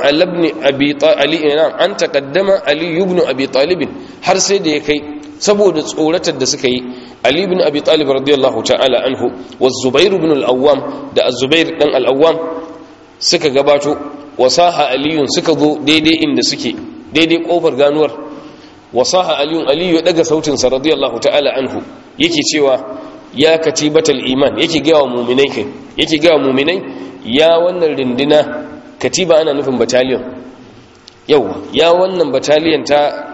ali ibn abi talib, har sai da ya kai saboda tsoratar da suka yi, ali ibn abi talib radiyallahu ta'ala anhu wa zubair ibn al-awwam da az-zubair dan al-awwam suka gabato, wasaha aliyun suka zo daidai inda suke, daidai kofar ganuwar. wasaha aliyu ya daga sautinsa radiyallahu ta'ala anhu, yake cewa ya katibatal iman, yake gawa mu'minai, ya wannan rindina, katiba ana nufin battalion, yawa ya wannan battalion ta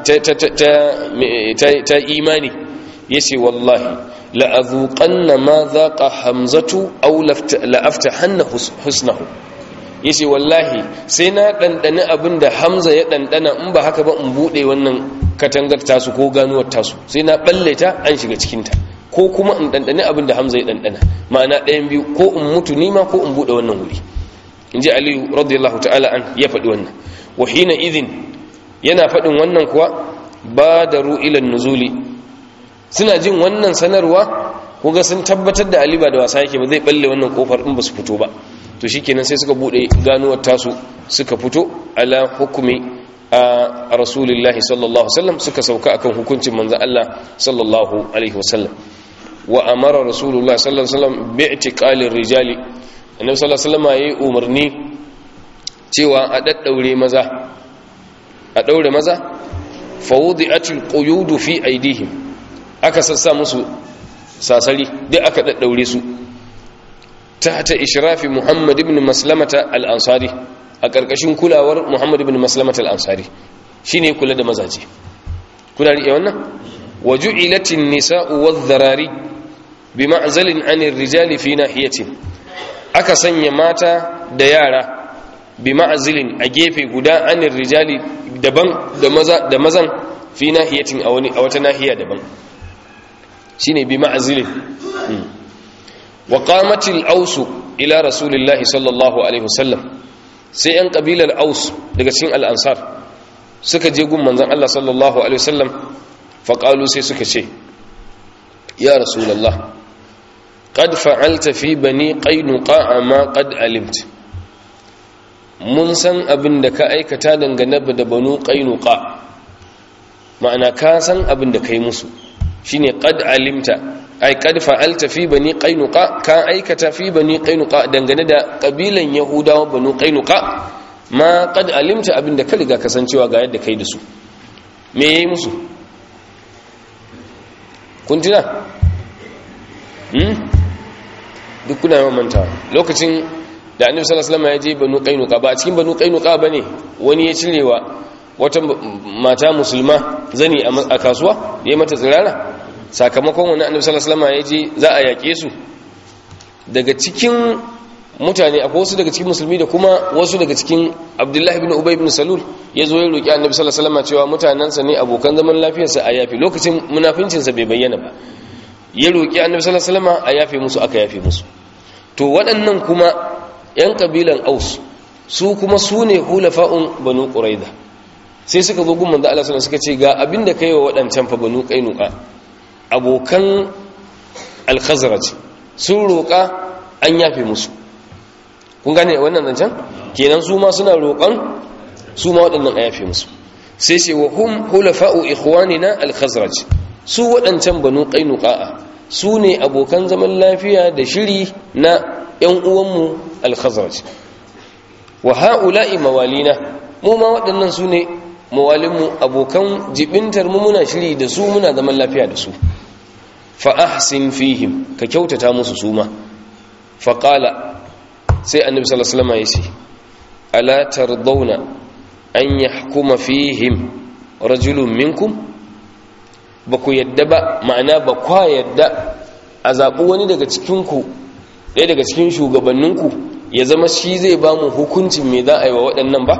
imani, yace wallahi la azuqanna ma zaqa hamzatu aw la aftahanna husnahu, yace wallahi sai na dandane abinda Hamza ya dandana, in ba haka ba in bude wannan katangar tasu ko ganuwar tasu, sai na balle ta an shiga cikin ta, ko kuma in dandane abinda Hamza ya dandana, ma'ana ɗayan biyu, ko in mutu nima ko in bude wannan wuri. inji Aliyu radiyallahu ta'ala an ya faɗi wannan. wa hina idhin, yana faɗin wannan kuwa badaru ila nuzuli, suna jin wannan sanarwa, kuga sun tabbatar da Ali ba da wasa yake ba, zai balle wannan kofar in ba su fito ba. to shikenan sai suka bude ganuwar tasu, suka fito ala hukumi a rasulillahi sallallahu alaihi wasallam, suka sauka akan hukuncin manzon Allah sallallahu alaihi wasallam. wa amara rasulullahi sallallahu alaihi wasallam bi'tiqalir rijali, annabi sallallahu alaihi wasallam yayi umarni cewa a daddaure maza, a daure maza. fawudi'atil quyud fi aidihim, aka sassa musu sasari, duk aka daddaure su, tahta ishrafi Muhammad ibn Maslamata al-Ansari, a karkashin kulawar Muhammad ibn Maslamata al-Ansari, shine kula da mazaje. kuna riƙe wannan? waju'ilatin nisa'u wadh-dharari bima'zalin 'anil rijali fi nahiyatin, aka sanya mata da yara bima'zalin a gefe guda, 'anil rijali daban da mazan fi nahiyatin a wata nahiya daban, shine bima'zalin. wa qamatil aus ila rasulillahi sallallahu alaihi wasallam, sai yan kabilar aus daga cikin al-ansar suka je gun manzon Allah sallallahu alaihi wasallam, fa qalu, sai suka ce ya rasulullah qad fa'alta fi bani qainuqa ma qad alimta, mun san abin da ka aikata dangane da banu qainuqa, ma'ana ka san abin da kai musu, shine qad alimta, ai qad fa'alta fi bani qainuqa, ka aikata fi bani qainuqa dangane da kabilan yahudawa banu qainuqa ma qad alimta, abinda ka riga kasancewa ga yadda kai da su. me yayi musu? kun tuna? duk kuna yawan mantawa lokacin da annabi sallallahu alaihi wasallam ya je banu qainuqa, ba a cikin banu qainuqa bane wani ya cirewa wata mata musulma zani a kasuwa, ya mata tsirara, sakamakon wani annabi sallallahu alaihi wasallam ya je za a yake su. daga cikin mutane akwai wasu daga cikin musulmi da kuma wasu daga cikin Abdullahi ibn Ubay ibn Salul, ya zo ya roki annabi sallallahu alaihi wasallam cewa mutanansa ne abokan zaman lafiyarsa a yafi, lokacin munafincin sa bai bayyana ba, ya roki annabi sallallahu alaihi wasallam a yafe musu, aka yafe musu. to waɗannan kuma yan kabilan aus su kuma su ne hulafa'un banu quraiza sai suka zo gun manzo Allah sallallahu alaihi wasallam suka ce ga abinda kai wa waɗancan fa banu qainuqa abokan al-khazraj sun roƙa an yafe musu. Kun gane wannan zancen kenan su ma suna roƙon su ma waɗannan a yafe musu. Sai ce wa hum hulafa'u ikhwanina al-khazraj su waɗancan banu qainuqa su ne abokan zaman lafiya da shiri na ƴan uwanmu al-khazraj wa ha'ula'i mawalina mu ma waɗannan su ne mawalinmu abokan jibintar mu muna shiri da su muna zaman lafiya da su fa ahsin fihim ka kyautata musu su ma fa qala sai annabi sallallahu alaihi wasallam ya ce ala tardawna an yahkuma fihim rajulun minkum ba ku yadda ba ma'ana ba kwa yadda a zaɓi wani daga cikinku ɗaya daga cikin shugabanninku ya zama shi zai ba mu hukuncin me za a yi wa waɗannan ba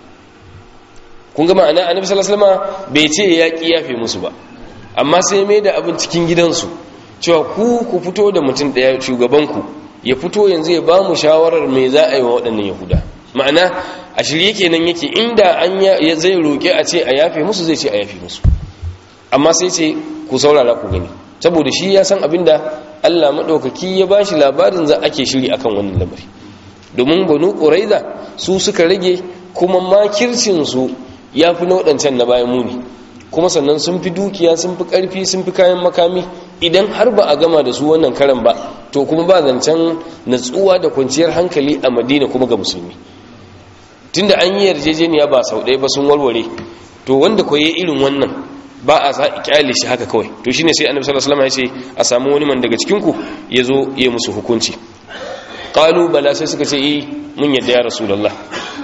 kun ga ma'ana annabi sallallahu alaihi wasallam bai ce ya ƙi yafe musu ba amma sai mai da abin cikin gidansu cewa ku fito da mutum ɗaya shugabanku ya fito yanzu ya ba mu shawarar me za a yi wa waɗannan yahuda ma'ana a shirye kenan yake inda ya zai roƙe a ce a yafe musu zai ce a yafe musu amma sai ce ku saurara ku gani saboda shi ya san abinda Allah maɗaukaki ya ba shi labarin za ake shiri akan wannan lamari domin banu ƙuraiza su suka rage kuma makircinsu ya fi na waɗancan na bayan muni kuma sannan sun fi dukiya sun fi ƙarfi sun fi kayan makami idan har ba a gama da su wannan karan ba to kuma ba zancen natsuwa da kwanciyar hankali a madina kuma ga musulmi tunda an yi yarjejeniya ba sau ɗaya ba sun warware to wanda koye irin wannan ba a sa kyale shi haka kawai to shine sai annabi sallallahu alaihi wasallam ya ce a samu wani man daga cikin ku yazo ya musu hukunci qalu bala sai suka ce mun yadda ya rasulullah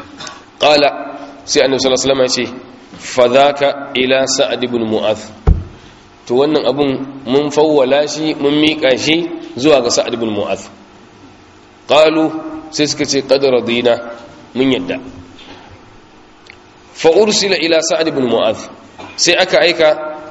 qala sai annabi sallallahu alaihi wasallam ya ce fadhaka ila sa'd ibn mu'adh to wannan abun mun fawwala shi mun mika shi zuwa ga sa'd ibn mu'adh qalu sai suka ce qad radina mun yadda fa ursila ila sa'd ibn mu'adh sai aka aika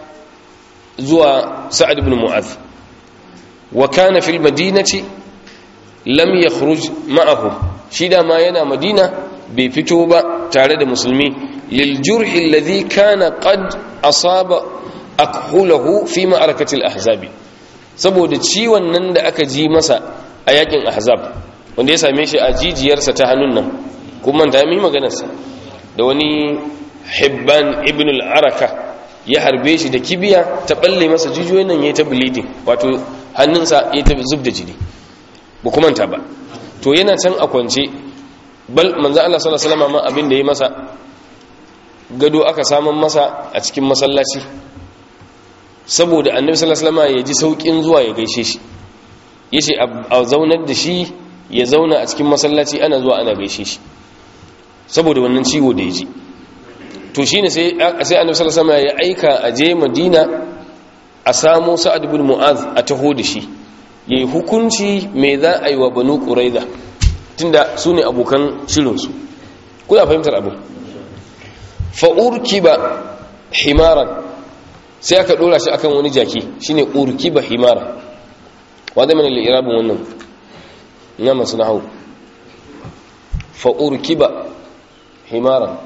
zuwa sa'ad ibn mu'adh wa kana fil madinati lam yakhruj ma'ahu shi da ma yana madina bai fito ba tare da musulmi lil jurhi alladhi kana qad asaba akhulahu fi ma'arakati al-ahzab saboda ciwon nan da aka ji masa a yakin ahzab wanda ya same shi a jijiyarsa ta hannun nan kuma ta yi maganarsa da wani hibban ibn al-araka ya harbe shi da kibiya ta balle masa jijiyoyin nan yayi ta bleeding wato hannunsa yayi ta zub da jini ba kuma ta ba to yana can a kwance bal manzo Allah sallallahu alaihi wasallam abin da yayi masa gado aka saman masa a cikin masallaci saboda annabi sallallahu alaihi wasallam ya ji saukin zuwa ya gaishe shi yace a zaunar da shi ya zauna a cikin masallaci ana zuwa ana gaishe shi saboda wannan ciwo da ya ji to shine sai annabi sallallahu alaihi wasallam ya aika a je Madina a samu Sa'ad ibn Mu'adh a taho da shi yayi hukunci me za a yi wa Banu Quraiza tunda su ne abokan shirin su kuna fahimtar abu fa urkiba himaran sai aka dora shi akan wani jaki shine urkiba himara wanda mana al-i'rabun wannan ina masu nahwu fa urkiba himaran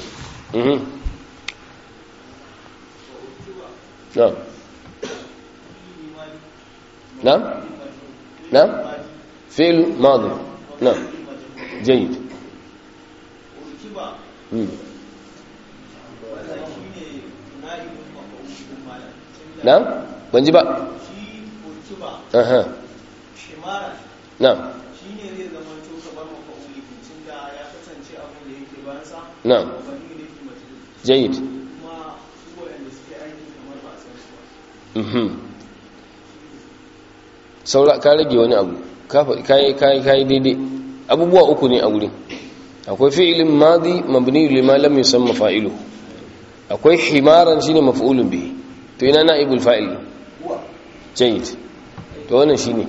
نعم نعم نعم فعل ماضي نعم جيد نعم banji ba aha na'am na'am جيد saura ka rage wani abu kai daidai abubuwa uku ne a wurin akwai fi'ilin madi mabni lima lam yusamma fa'ilu akwai himaran shine maf'ulun bihi to ina na'ibul fa'il jayyid to wannan shine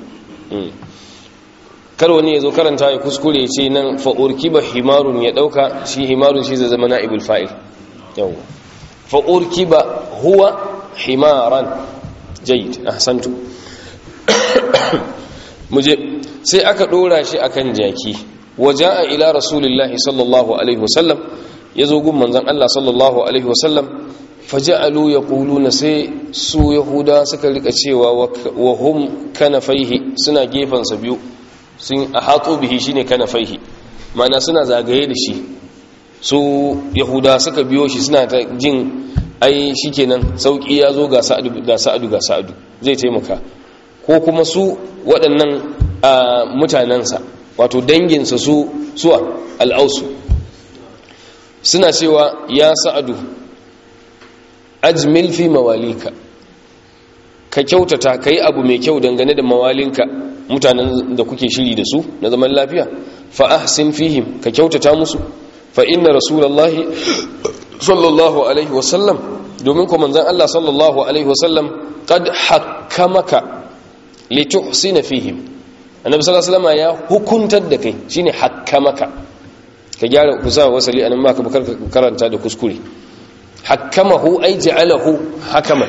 kar wani yazo karanta ya kuskure ya ce nan fa urkiba himarun ya dauka shi himarun shi zai zama na'ibul fa'il yawa fa urkiba huwa himaran jayyid ahsantu muje sai aka dora shi akan jaki waja'a ila rasulillahi sallallahu alaihi wasallam yazo gun manzon Allah sallallahu alaihi wasallam faja'alu yaquluna sai su yahuda suka rika cewa wa hum kanafaihi suna gefan sa biyu sun ahatu bihi shine kanafaihi ma'ana suna zagaye da shi su yahuda suka biyo shi suna ta jin ai shikenan sauki yazo ga sa'adu zai taimaka ko kuma su waɗannan mutanensa wato danginsa su suwa al'ausu suna cewa ya sa'adu ajmil fi mawalika ka kyautata ka yi abu mai kyau dangane da mawalinka mutanen da kuke shiri da su na zaman lafiya fa ahsin fihim ka kyautata musu fa inna rasulullahi sallallahu alaihi wasallam domin kuma manzon Allah sallallahu alaihi wasallam qad hakkamaka lituhsina fihim annabi sallallahu alaihi wasallam ya hukuntar da kai shine hakkamaka ka gyara kusa wasali anan ma ka karanta da kuskure hakkamahu ay ja'alahu hakaman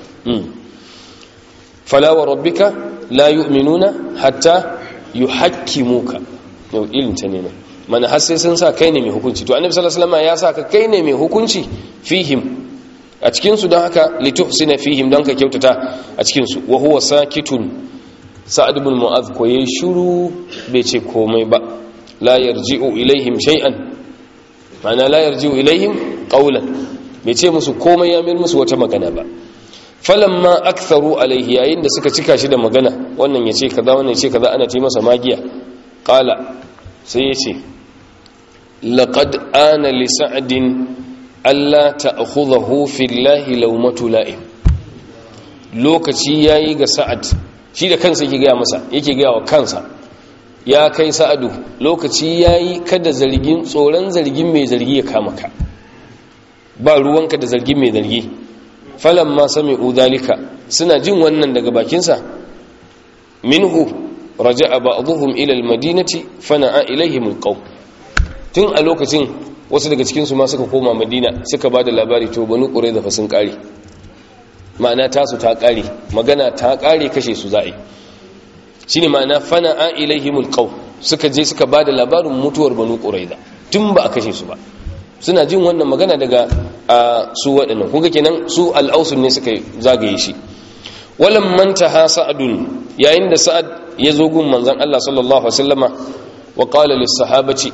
fala wa rabbika la yu'minuna hatta yuhakkimuka yau ilinta ne mana har sai sun sa kai ne mai hukunci to annabi sallallahu alaihi wasallam ya sa ka kai ne mai hukunci fihim a cikin su don haka lituhsina fihim don ka kyautata a cikin su wa huwa sakitun sa'ad ibn mu'adh ko yayi shiru bai ce komai ba la yarji'u ilaihim shay'an ma'ana la yarji'u ilaihim qawlan bai ce musu komai ya mir musu wata magana ba falamma aktharu alaihi yayin da suka cika shi da magana wannan yace kaza wannan yace kaza ana ce masa magiya qala sai yace laqad ana li sa'din alla ta'khudhahu fillahi lawmatu la'im lokaci yayi ga sa'ad shi da kansa yake ga masa yake ga wa kansa ya kai sa'adu lokaci yayi kada zargin tsoron zargin mai zargi ya kama ka ba ruwanka da zargin mai zargi falamma sami'u dalika suna jin wannan daga bakinsa minhu raja'a ba'dhum ila almadinati fana'a ilaihim alqaw tun a lokacin wasu daga cikin su ma suka koma madina suka bada labari to banu qurayza fa sun kare ma'ana tasu ta kare magana ta kare kashe su za'i shine ma'ana fana'a ilaihim alqaw suka je suka bada labarin mutuwar banu qurayza tun ba a kashe su ba suna jin wannan magana daga su waɗannan kuga kenan su al'ausun ne suka zagaye shi walam mantaha sa'adun yayin da sa'ad ya zo gun manzon Allah sallallahu alaihi wasallama wa qala lis sahabati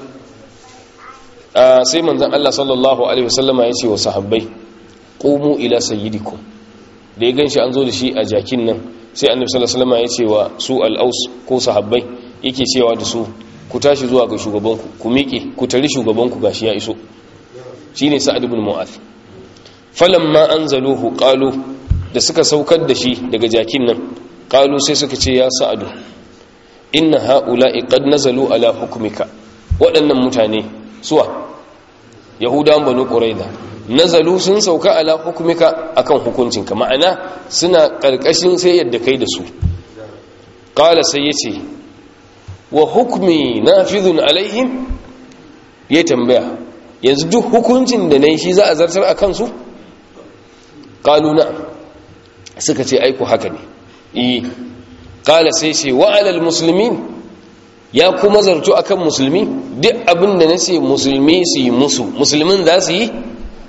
sai manzon Allah sallallahu alaihi wasallama ya ce wa sahabbai qumu ila sayyidikum da ya ganshi an zo da shi a jakin nan sai annabi sallallahu alaihi wasallama ya ce wa su al'aus ko sahabbai yake cewa da su ku tashi zuwa ga shugabanku ku miƙe ku tari shugabanku gashi ya iso shine sa'ad ibn mu'adh falamma anzaluhu qalu da suka saukar da shi daga jakin nan qalu sai suka ce ya sa'adu inna haula'i qad nazalu ala hukmika waɗannan mutane suwa yahudan banu qurayza nazalu sun sauka ala hukmika akan hukuncinka ma'ana suna karkashin sai yadda kai da su qala sai yace wa hukmi nafidhun alaihim ya tambaya yanzu duk hukuncin da nayi shi za a zartar a kansu qalu na'am suka ce aiku haka ne qala sai ce wa alal muslimin ya kuma zartu akan musulmi duk abin da nace musulmi su yi musu musulmin za su yi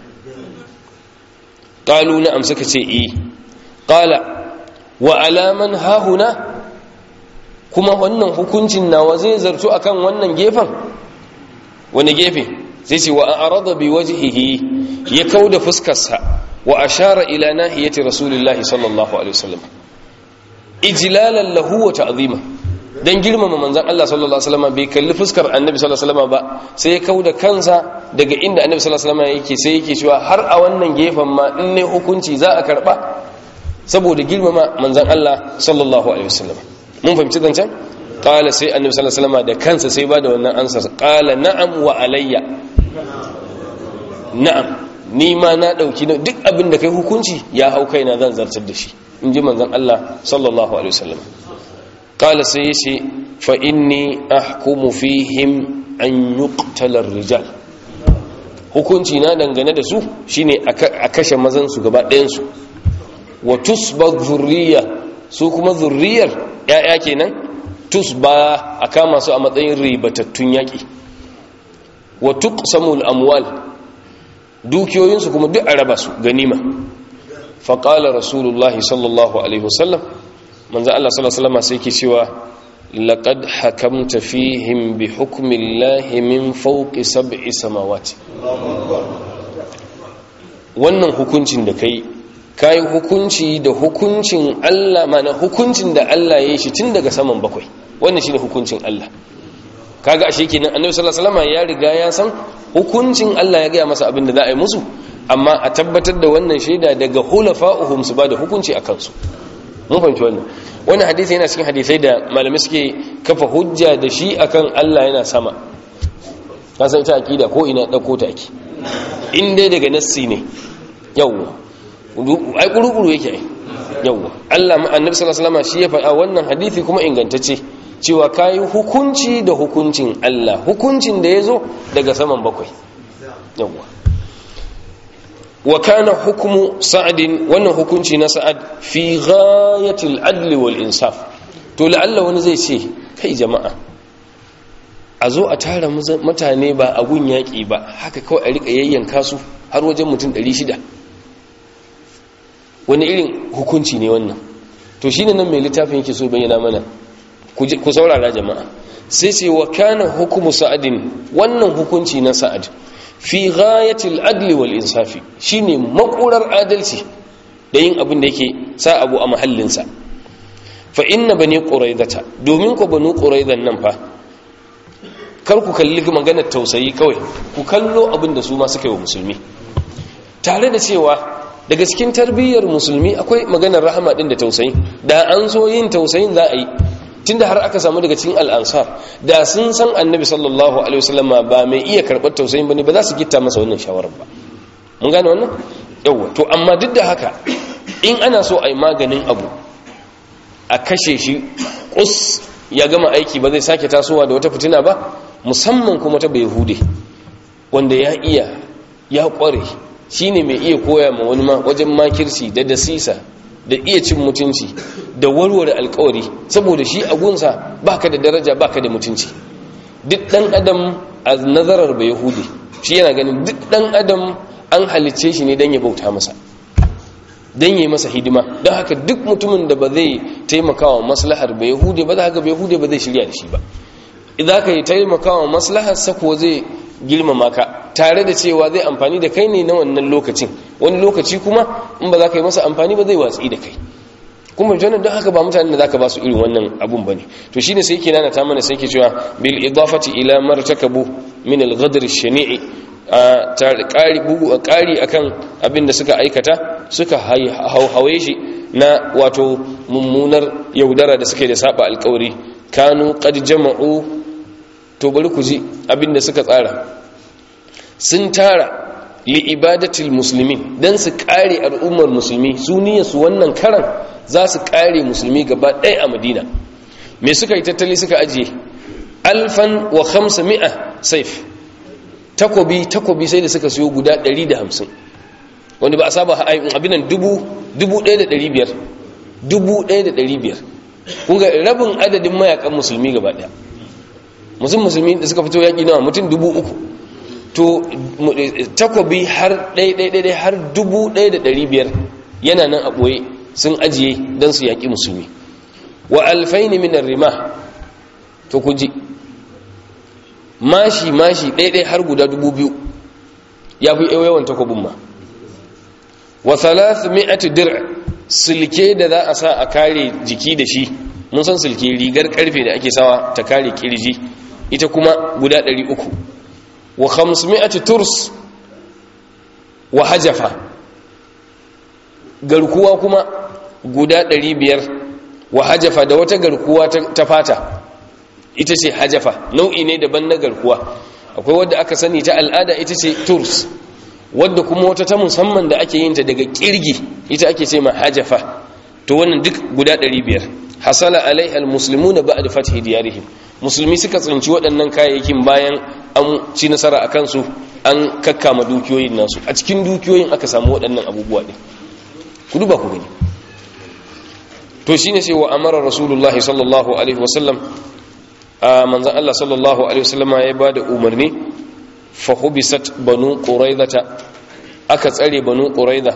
qalu na'am suka ce qala wa alaman hahuna kuma wannan hukuncin nawa zai zartu akan wannan gefen wani gefe sai ce wa arada bi wajhihi ya kauda fuskarsa wa ashara ila nahiyati rasulillahi sallallahu alaihi wasallam ijlalan lahu wa ta'zima dan girmama manzon Allah sallallahu alaihi wasallam bai kalli fuskar annabi sallallahu alaihi wasallam ba sai ya kauda kansa daga inda annabi sallallahu alaihi wasallam yake sai yake cewa har a wannan gefen ma in ne hukunci za a karba saboda girmama manzon Allah sallallahu alaihi wasallam mun fahimci zancan qala sai annabi sallallahu alaihi wasallam da kansa sai ba da wannan ansar qala na'am wa alayya na'am ni ma na dauki duk abin da kai hukunci ya hau kaina zan zartar da shi inji manzon Allah sallallahu alaihi wasallam qala sai yace fa inni ahkumu fihim an yuqtala ar-rijal hukunci na dangane da su shine a kashe mazan su gaba ɗayan su wa tusbag zurriya su kuma zurriyar ya'ya kenan tusba a kama su a matsayin ribatattun yaƙi, wa tuqsamul amwal dukiyoyinsu kuma duk a raba su ganima. faƙala rasulullahi sallallahu alaihi wasallam, manzan Allah sallallahu alaihi wasallam sai ke cewa laqad hakamta fihim bi hukmillahi min fawqi sab'i samawati. wannan hukuncin da kai hukunci da hukuncin Allah, mana hukuncin da Allah ya yi shi tun daga saman bakwai. wannan shine hukuncin Allah. kaga ashe kenan annabi sallallahu alaihi wasallam ya riga ya san hukuncin Allah, ya gaya masa abin da za a yi musu, amma a tabbatar da wannan shaida daga hulafa'uhum su ba da hukunci akan su. mun fahimci wannan hadisi yana cikin hadisai da malamai suke kafa hujja da shi akan Allah yana sama. ka san ita akida ko ina dauko ta ake, in dai daga nassi ne. yawwa ai kuru yake ai. yawwa Allah annabi sallallahu alaihi wasallam shi ya faɗa wannan hadisi kuma ingantacce cewa kai hukunci da hukuncin Allah, hukuncin da yazo daga saman bakwai. yawwa wa kana hukmu sa'd, wannan hukunci na sa'ad fi ghayatil adli wal insaf. to la'alla wani zai ce kai jama'a a zo a tara mutane ba a gun yaƙi ba, haka kawai a rika yayyanka su har wajen mutum 600, wani irin hukunci ne wannan? to shine nan mai littafin yake so bayyana mana, ku saurara jama'a. sai ce wa kana hukmu sa'adin, wannan hukunci na sa'ad fi ghayatil adli wal insafi, shine makurar adalci da yin abin da yake sa abu a mahallinsa. fa inna bani quraidata, domin ku banu quraidan nan fa, kar ku kalli maganar tausayi kawai, ku kallo abin da su ma suka yi wa musulmi, tare da cewa daga cikin tarbiyyar musulmi akwai maganar rahama din da tausayi. da an so yin tausayin za a yi, tunda har aka samu daga cikin al'ansar da sun san annabi sallallahu alaihi wasallam ba mai iya karɓar tausayin bane, ba za su gitta masa wannan shawarar ba. mun gane wannan? yawa. to amma duk da haka, in ana so a yi maganin abu, a kashe shi kus ya gama aiki, ba zai sake tasowa da wata fitina ba, musamman kuma ta bai hude wanda ya iya, ya kware, shine mai iya koya ma wani ma wajen makirci da dasisa da iya cin mutunci da warware alkawari, saboda shi a gunsa baka da daraja, baka da mutunci. duk dan adam a nazarar bai yahudi shi yana ganin duk dan adam an halicce shi ne dan ya bauta masa, dan yayi masa hidima. don haka duk mutumin da ba zai taimakawa maslahar bai yahudi ba, za ka bai yahudi ba zai shirya da shi ba. idan ka yi taimakawa maslahar sa ko zai girmama ka, tare da cewa zai amfani da kai ne na wannan lokacin, wani lokaci kuma in ba za ka yi masa amfani ba zai watsi da kai. kuma jana don haka ba mutane da za ka ba su irin wannan abun ba ne. to shi ne sai ke nana ta mana, sai ke cewa bil idafati ila martakabu min al-ghadr ash-shani'i, ƙari akan abin da suka aikata, suka hawaye shi na wato mummunar yaudara da suke da saba alƙawari. kanu qad jama'u, to bari ku ji abin da suka tsara. sun tara li ibadatil muslimin, dan su kare al'ummar musulmi, su niyyar su wannan karan za su kare musulmi gaba ɗaya a Madina. me suka yi tattali? suka ajiye 1500 saif, takobi sai da suka siyo guda 150, wanda ba a saba abinan 1500. kun ga rabin adadin mayakan musulmi gaba ɗaya. musulmi da suka fito yaƙi nawa? mutum 3000. to takobi har ɗaiɗaiɗaiɗai har 1500 yana nan a ɓoye, sun ajiye don su yaƙi musulmi. wa alfaini minar rima, to ku ji mashi ɗaiɗai har guda 2000, ya fi yawan takobin ma. wa 300 dir', silke da za a sa a kare jiki da shi, mun san silke rigar karfe da ake sawa ta kare kirji, ita kuma guda 300. wa 500 turs, wa hajafa, garkuwa kuma guda 500, wa hajafa da wata garkuwa ta fata, ita ce hajafa, nau'i ne daban na garkuwa. akwai wadda aka sani ta al'ada, ita ce turs, wadda kuma wata ta musamman da ake yin ta daga kirgi, ita ake ce ma hajafa. to wannan duk guda 500. hasala alaiha almuslimuna ba'da fathi diyarihim, musulmi suka tsinci waɗannan kayayyakin bayan an ci nasara a kansu, an kakkama dukiyoyin nasu. a cikin dukiyoyin aka samu waɗannan abubuwa ɗin. ku duba ku gani, to shine sai wa amara rasulullahi sallallahu alaihi wasallam manzon Allah sallallahu alaihi wasallama ya bada umarni fa hubisat banu quraidata aka tsare banu quraida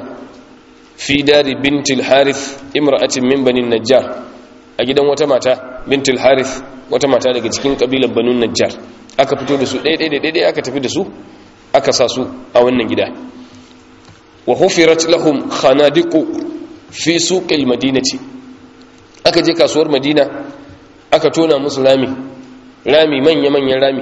fi dari bintil harith imra'atin min bani najjar a gidan wata mata bintil harith wata mata daga cikin kabilar banu najjar aka fito da su ɗaya aka tafi da su aka sa su a wannan gida wa hufirat lahum khanadiqu fi suqil madinati aka je kasuwar madina aka tona musu rami manya-manyan rami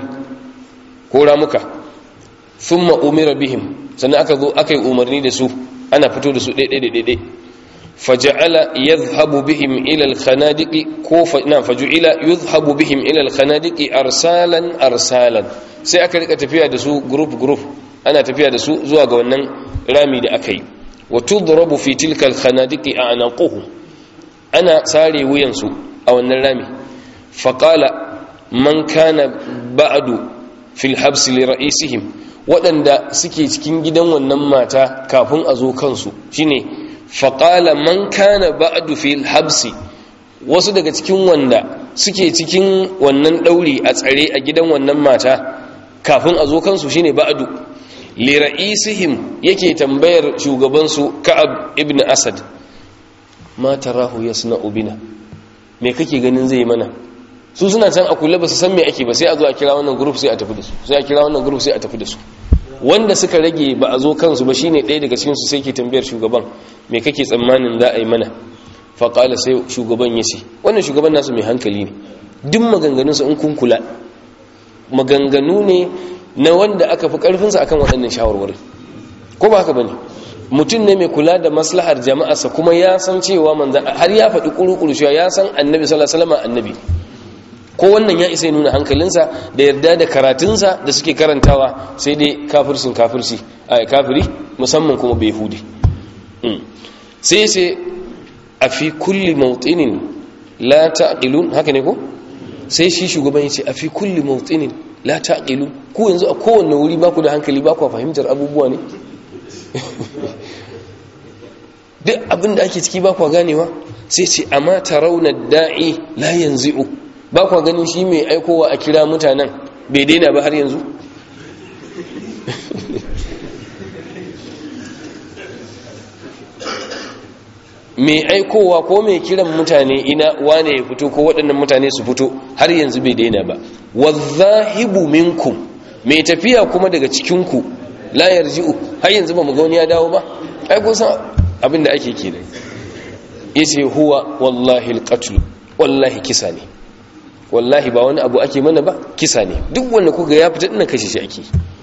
ko ramuka thumma umira bihim sannan aka zo aka yi umarni da su ana fito da su ɗaiɗaiɗaiɗai faja'ala yadhhabu bihim ila al-khanadiqi ko faju'ila yadhhabu bihim ila al-khanadiqi arsalan sai aka rika tafiya da su group ana tafiya da su zuwa ga wannan rami da aka yi wa tudrabu fi tilka al-khanadiqi a'naquhum ana sare wuyansu a wannan rami faqala man kana ba'du fil habs li ra'isihim waɗanda suke cikin gidan wannan mata kafin a zo kansu shine faqala man kana ba'du fil habs wasu daga cikin wanda suke cikin wannan dauri a tsare a gidan wannan mata kafin a zo kansu shine ba'du li ra'isihim yake tambayar shugaban su Ka'ab ibn Asad ma tarahu yasna'u bina me kake ganin zai mana su suna can a kula ba su san me ake ba sai a zo a kira wannan group sai a tafi da su sai a kira wannan group sai a tafi da su wanda suka rage ba a zo kansu ba shine ɗaya daga cikin su sai ke tambayar shugaban me kake tsammanin za a yi mana fa qala sai shugaban yace wannan shugaban nasu mai hankali ne duk maganganun sa in kun kula maganganu ne na wanda aka fi karfin sa akan waɗannan shawarwari ko ba haka bane mutum ne mai kula da maslahar jama'arsa kuma ya san cewa manzan har ya faɗi kuru-kuru ya san annabi sallallahu alaihi wasallam annabi ko wannan ya isa nuna hankalinsa da yarda da karatunsa da suke karantawa sai dai kafiri musamman kuma bai hudi sai a fi kulli mawtinin la taqilun haka ne ko sai shi shugaban yace a fi kulli mawtinin la taqilun ku yanzu a kowanne wuri ba ku da hankali ba ku fahimtar abubuwa ne duk abin da ake ciki ba ku ganewa sai ce amma tarawna da'i la yanzi'u ba kwa ganin shi mai aikowa a kira mutanen bai daina ba har yanzu mai aikowa ko mai kiran mutane ina wane ya fito ko waɗannan mutane su fito har yanzu bai daina ba wadhahibu minkum mai tafiya kuma daga cikinku la yarji'u har yanzu ba mu ga wani ya dawo ba ai kun san abin da ake kenan yace huwa wallahi alqatl wallahi kisa ne wallahi ba wani abu ake mana ba kisa ne duk wanda kuga ya fita ina kashe shi ake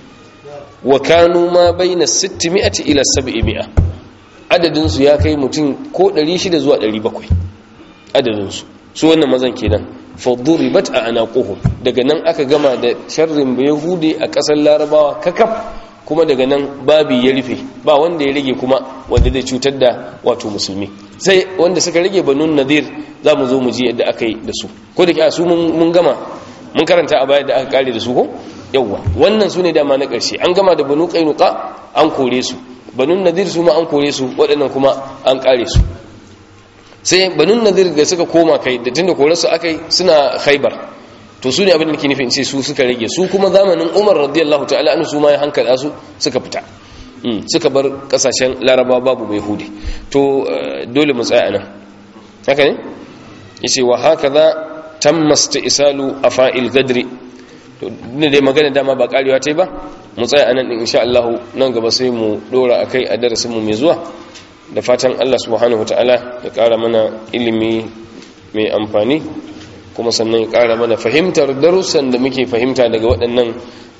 wa kanu ma baina 600 ila 700 adadin su ya kai mutum ko 600 zuwa 700 adadin su wannan mazan kenan fa duribat anaquhum daga nan aka gama da sharrin yahudi a kasar larabawa kakaf kuma daga nan babi ya rufe ba wanda ya rage kuma wanda zai cutar da wato musulmi sai wanda suka rage banun nadir za mu zo mu ji yadda aka yi da su ko da ke su mun gama mun karanta a baya da aka kare da su ko yawwa wannan su ne dama na ƙarshe an gama da banu qainuqa an kore su banun nadir su ma an kore su waɗannan kuma an kare su sai banun nadir da suka koma kai da tunda kore su akai suna khaybar to su ne abin da nake nufin ce su suka rage su kuma zamanin Umar radiyallahu ta'ala anhu su ma ya hankala su suka fita suka bar kasashen Laraba babu mai Yahudi to dole mu tsaya anan haka ne yace wa hakaza tammasta isalu afa'il gadri to ne dai magana dama ba karewa tai ba mu tsaya anan din insha Allah nan gaba sai mu dora akai a darasin mu mai zuwa da fatan Allah subhanahu wataala ya kara mana ilimi mai amfani kuma sannan ya ƙara mana fahimtar darussan da muke fahimta daga waɗannan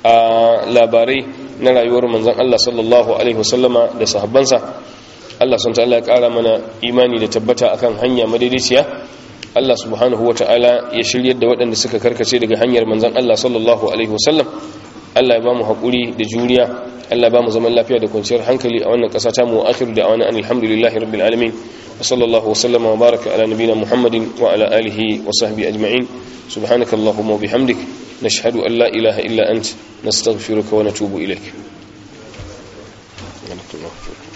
labarai na rayuwar manzon Allah sallallahu alaihi wasallama da sahabbansa Allah subhanahu wataala ya ƙara mana imani da tabbata akan hanya madaidaiciya Allah subhanahu wataala ya shiryar da waɗanda suka karkace daga hanyar manzon Allah sallallahu alaihi wasallam Allah ya ba mu haƙuri da juriya Allah ya ba mu zaman lafiya da kwanciyar hankali a wannan ƙasa ta mu akhiru da awana alhamdulillahi rabbil alamin wa sallallahu wa sallama wa baraka ala nabiyyina muhammadin wa ala alihi wa sahbihi ajma'in subhanakallahumma wa bihamdik nashhadu an la ilaha illa ant nastaghfiruka wa natubu ilaik